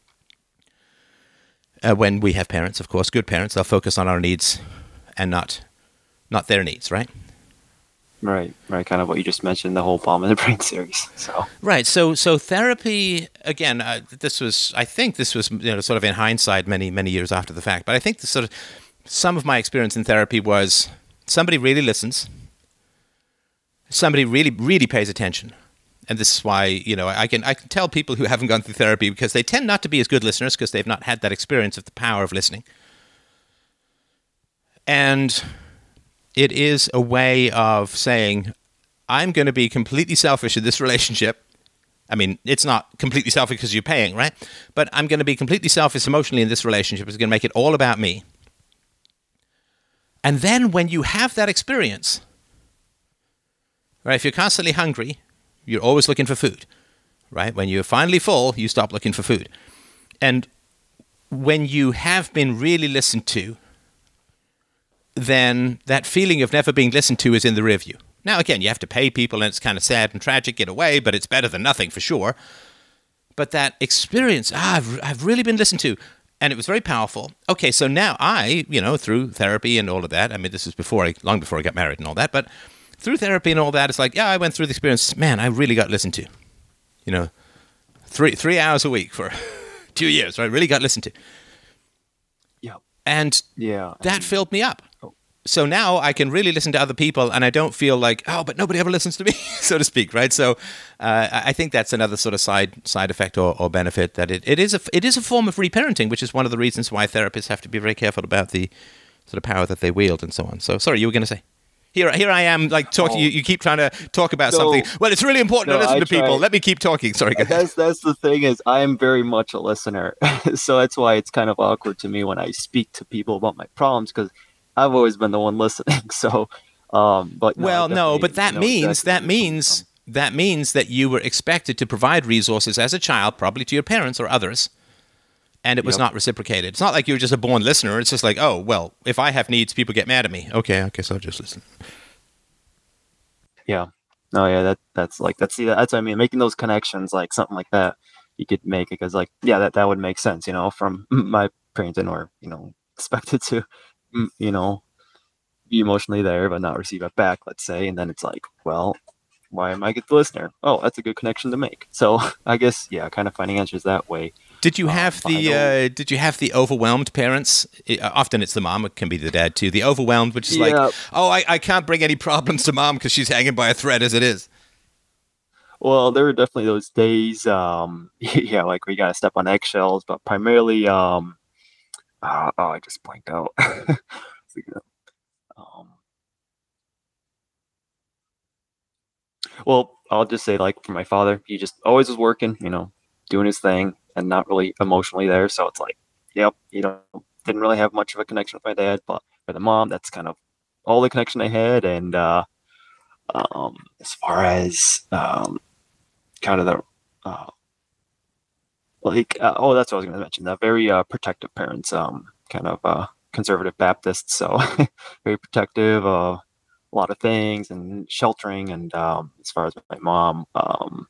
Uh, when we have parents, of course, good parents, they'll focus on our needs and not not their needs, right? Right, right. Kind of what you just mentioned, the whole Palm in the Brain series. So, Right. So, so therapy again. Uh, this was, I think, this was, you know, sort of in hindsight, many, many years after the fact. But I think the sort of some of my experience in therapy was somebody really listens, somebody really, really pays attention, and this is why, you know, I can I can tell people who haven't gone through therapy, because they tend not to be as good listeners because they've not had that experience of the power of listening, and it is a way of saying, I'm going to be completely selfish in this relationship. I mean, it's not completely selfish because you're paying, right? But I'm going to be completely selfish emotionally in this relationship. It's going to make it all about me. And then when you have that experience, right, if you're constantly hungry, you're always looking for food, right? When you're finally full, you stop looking for food. And when you have been really listened to, then that feeling of never being listened to is in the rear view. Now, again, you have to pay people, and it's kind of sad and tragic in a way, but it's better than nothing for sure. But that experience, ah, I've, I've really been listened to, and it was very powerful. Okay, so now I, you know, through therapy and all of that, I mean, this was before I, long before I got married and all that, but through therapy and all that, it's like, yeah, I went through the experience. Man, I really got listened to. You know, three three hours a week for two years, right? Really got listened to. yeah, And yeah. that and- filled me up. Oh. So now I can really listen to other people, and I don't feel like, oh, but nobody ever listens to me, so to speak, right? So uh, I I think that's another sort of side side effect or, or benefit, that it, it is a it is a form of reparenting, which is one of the reasons why therapists have to be very careful about the sort of power that they wield and so on. So sorry, you were going to say? Here, here I am, like talking. Oh. You, you keep trying to talk about No. something. Well, it's really important No, to listen I to people. try. Let me keep talking. Sorry, go ahead. That's that's the thing is I am very much a listener, so that's why it's kind of awkward to me when I speak to people about my problems because I've always been the one listening. So, um, but no, Well, no, definitely but that know means exactly that where you're coming means from. that means that you were expected to provide resources as a child, probably to your parents or others, and it was Yep. not reciprocated. It's not like you were just a born listener. It's just like, oh, well, if I have needs, people get mad at me. Okay, I guess I'll just listen. Yeah. No, yeah, that that's like that's see that's what I mean. Making those connections, like something like that, you could make because like yeah, that that would make sense, you know, from my parenting or you know expected to, mm, you know, be emotionally there but not receive it back. Let's say, and then it's like, well, why am I a good listener? Oh, that's a good connection to make. So I guess yeah, kind of finding answers that way. Did you Um, have but I the don't- uh, Did you have the overwhelmed parents? I- uh, often it's the mom. It can be the dad too. The overwhelmed, which is Yeah. like, oh, I, I can't bring any problems to mom because she's hanging by a thread as it is. Well, there were definitely those days, um, yeah, like we gotta step on eggshells, but primarily, um, uh, oh, I just blanked out. um, well, I'll just say, like, for my father, he just always was working, you know, doing his thing, and not really emotionally there. So it's like, yep, you know, didn't really have much of a connection with my dad, but for the mom, that's kind of all the connection I had. And uh, um, as far as um, kind of the uh, like uh, oh that's what I was going to mention, the very uh, protective parents, um kind of uh conservative Baptists, so very protective of a lot of things and sheltering. And um as far as my mom, um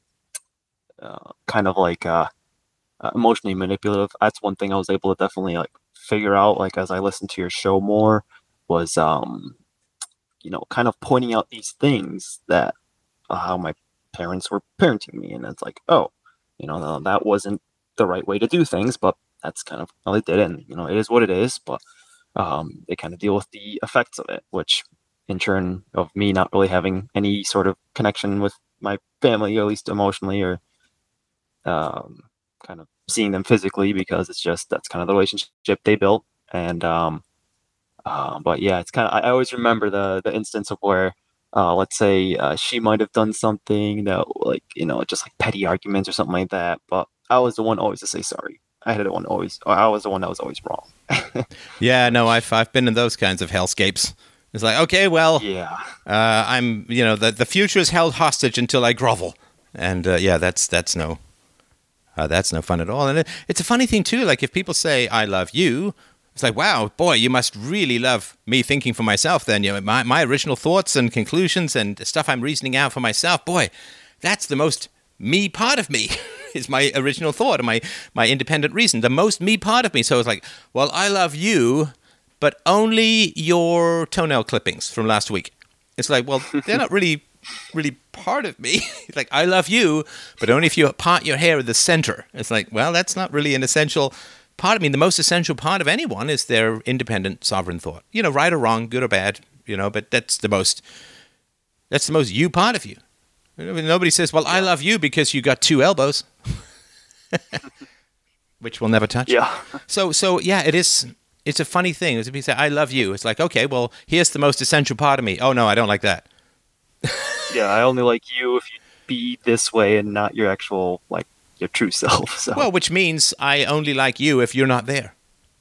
uh, kind of like uh, uh emotionally manipulative. That's one thing I was able to definitely like figure out, like as I listened to your show more, was um you know kind of pointing out these things that uh, how my parents were parenting me, and it's like, oh, you know, no, that wasn't the right way to do things, but that's kind of how they did it, and you know, it is what it is. But um, they kind of deal with the effects of it, which in turn of me not really having any sort of connection with my family, or at least emotionally, or um, kind of seeing them physically, because it's just that's kind of the relationship they built. And um, uh, but yeah, it's kind of I always remember the the instance of where. Uh, let's say uh, she might have done something that, like, you know, just like petty arguments or something like that. But I was the one always to say sorry. I had the one always. I was the one that was always wrong. Yeah, no, I've I've been in those kinds of hellscapes. It's like, okay, well, Yeah. uh, I'm, you know, the the future is held hostage until I grovel, and uh, yeah, that's that's no, uh, that's no fun at all. And it, it's a funny thing too. Like if people say I love you, it's like, wow, boy, you must really love me thinking for myself. Then you know, my my original thoughts and conclusions and stuff I'm reasoning out for myself. Boy, that's the most me part of me. Is my original thought and my my independent reason, the most me part of me. So it's like, well, I love you, but only your toenail clippings from last week. It's like, well, they're not really, really part of me. It's like, I love you, but only if you part your hair at the center. It's like, well, that's not really an essential part of me. The most essential part of anyone is their independent, sovereign thought. You know, right or wrong, good or bad, you know, but that's the most, that's the most you part of you. Nobody says, well, I love you because you got two elbows, which we'll never touch. Yeah. So, so yeah, it is. It's a funny thing. If you say, I love you, it's like, okay, well, here's the most essential part of me. Oh, no, I don't like that. Yeah. I only like you if you be this way and not your actual, like, your true self. So. Well, which means I only like you if you're not there.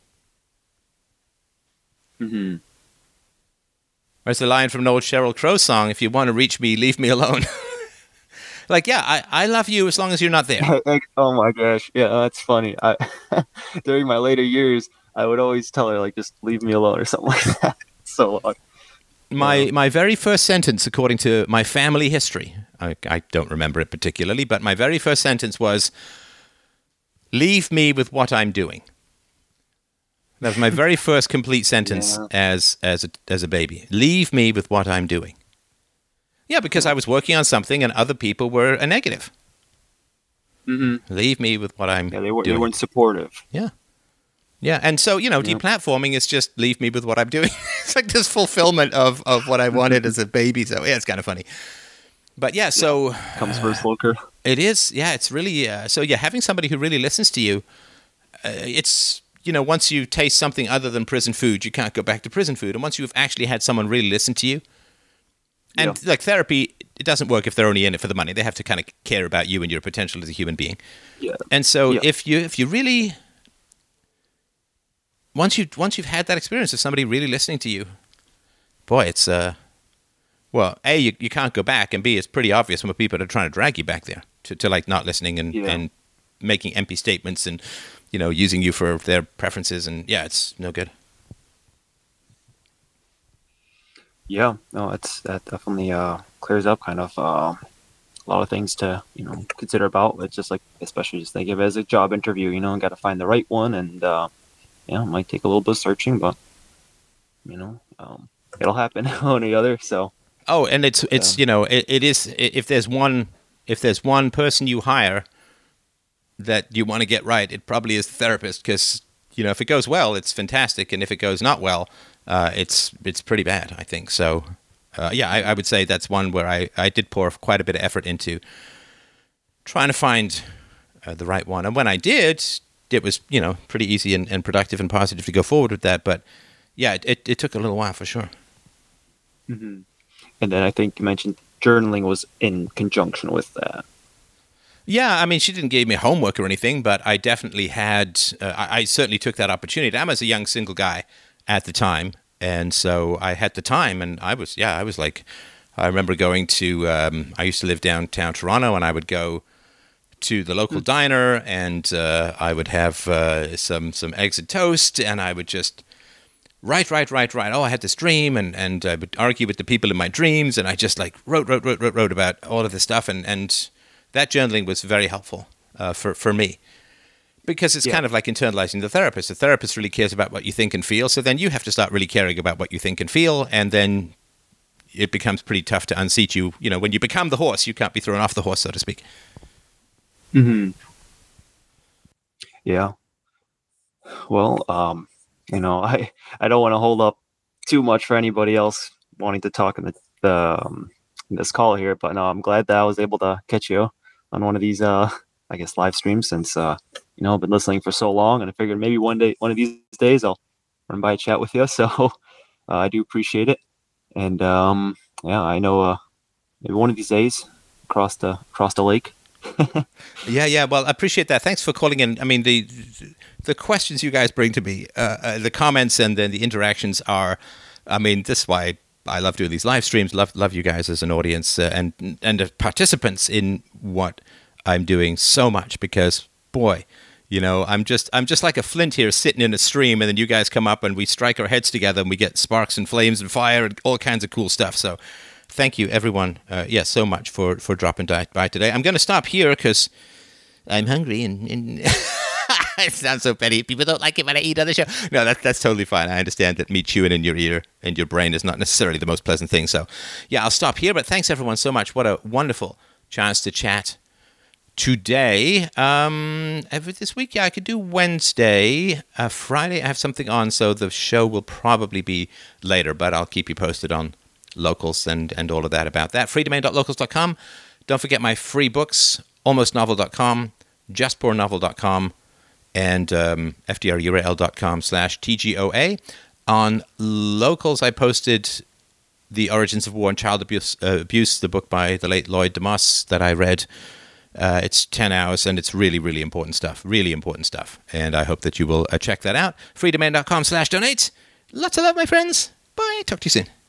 Mm-hmm. There's a line from an old Sheryl Crow song, if you want to reach me, leave me alone. Like, yeah, I, I love you as long as you're not there. Oh my gosh. Yeah, that's funny. I during my later years, I would always tell her, like, just leave me alone or something like that. So long. My Yeah. my very first sentence, according to my family history, I, I don't remember it particularly, but my very first sentence was, leave me with what I'm doing. That was my very first complete sentence Yeah. as as a, as a baby. Leave me with what I'm doing. Yeah, because I was working on something and other people were a negative. Mm-hmm. Leave me with what I'm Yeah, they, were, doing. they weren't supportive. Yeah. Yeah, and so, you know, Yeah. deplatforming is just leave me with what I'm doing. It's like this fulfillment of, of what I wanted as a baby. So, yeah, it's kind of funny. But, yeah, so Comes first, Loker. it is, yeah, it's really, uh, so, yeah, having somebody who really listens to you, uh, it's, you know, once you taste something other than prison food, you can't go back to prison food. And once you've actually had someone really listen to you, and Yeah. like therapy, it doesn't work if they're only in it for the money. They have to kind of care about you and your potential as a human being. Yeah. And so Yeah. if you if you really once you once you've had that experience of somebody really listening to you, boy, it's uh well, A, you, you can't go back, and B, it's pretty obvious when people are trying to drag you back there to, to like not listening and, Yeah. and making empty statements and, you know, using you for their preferences, and yeah, it's no good. Yeah, no, it's that definitely uh, clears up kind of uh, a lot of things to you know consider about. It's just like, especially just think of it as a job interview, you know, and got to find the right one, and uh, yeah, it might take a little bit of searching, but you know, um, it'll happen one or the other. So Oh, and it's it's Yeah. you know it, it is i- if there's one if there's one person you hire that you want to get right, it probably is the therapist, because you know if it goes well, it's fantastic, and if it goes not well, uh, it's it's pretty bad, I think. So uh, yeah, I, I would say that's one where I, I did pour quite a bit of effort into trying to find uh, the right one, and when I did, it was you know pretty easy and, and productive and positive to go forward with that. But yeah, it, it, it took a little while for sure. and then I think you mentioned journaling was in conjunction with that. Yeah, I mean, she didn't give me homework or anything, but I definitely had. Uh, I, I certainly took that opportunity. I was a young single guy at the time, and so I had the time, and I was, yeah, I was like, I remember going to. Um, I used to live downtown Toronto, and I would go to the local diner, and uh, I would have uh, some some eggs and toast, and I would just write, write, write, write. Oh, I had this dream, and and I would argue with the people in my dreams, and I just like wrote, wrote, wrote, wrote, wrote about all of this stuff, and and. That journaling was very helpful uh, for, for me, because it's Yeah. kind of like internalizing the therapist. The therapist really cares about what you think and feel, so then you have to start really caring about what you think and feel, and then it becomes pretty tough to unseat you. You know, when you become the horse, you can't be thrown off the horse, so to speak. Mm-hmm. Yeah. Well, um, you know, I I don't want to hold up too much for anybody else wanting to talk in the, the um, in this call here, but no, I'm glad that I was able to catch you on one of these, uh, I guess, live streams, since uh, you know I've been listening for so long, and I figured maybe one day, one of these days, I'll run by a chat with you. So uh, I do appreciate it, and um, yeah, I know uh, maybe one of these days across the across the lake. Yeah, yeah. Well, I appreciate that. Thanks for calling in. I mean, the the questions you guys bring to me, uh, uh, the comments and then the interactions are, I mean, this is why I love doing these live streams. Love love you guys as an audience uh, and and the participants in what I'm doing so much, because boy, you know, I'm just I'm just like a flint here sitting in a stream, and then you guys come up and we strike our heads together and we get sparks and flames and fire and all kinds of cool stuff. So thank you, everyone. Uh, yeah, so much for, for dropping by, by today. I'm going to stop here because I'm hungry, and, and it sounds so petty. People don't like it when I eat on the show. No, that, that's totally fine. I understand that me chewing in your ear and your brain is not necessarily the most pleasant thing. So, yeah, I'll stop here. But thanks, everyone, so much. What a wonderful chance to chat today. Um, every this week, yeah, I could do Wednesday. Uh, Friday, I have something on, so the show will probably be later, but I'll keep you posted on locals and, and all of that about that. free domain dot locals dot com. Don't forget my free books, almost novel dot com, just poor novel dot com, and um, f d r u r l dot com slash T G O A. On locals, I posted The Origins of War and Child Abuse, uh, Abuse, the book by the late Lloyd DeMoss that I read. Uh, it's ten hours, and it's really, really important stuff. Really important stuff. And I hope that you will uh, check that out. free domain dot com slash donate. Lots of love, my friends. Bye. Talk to you soon.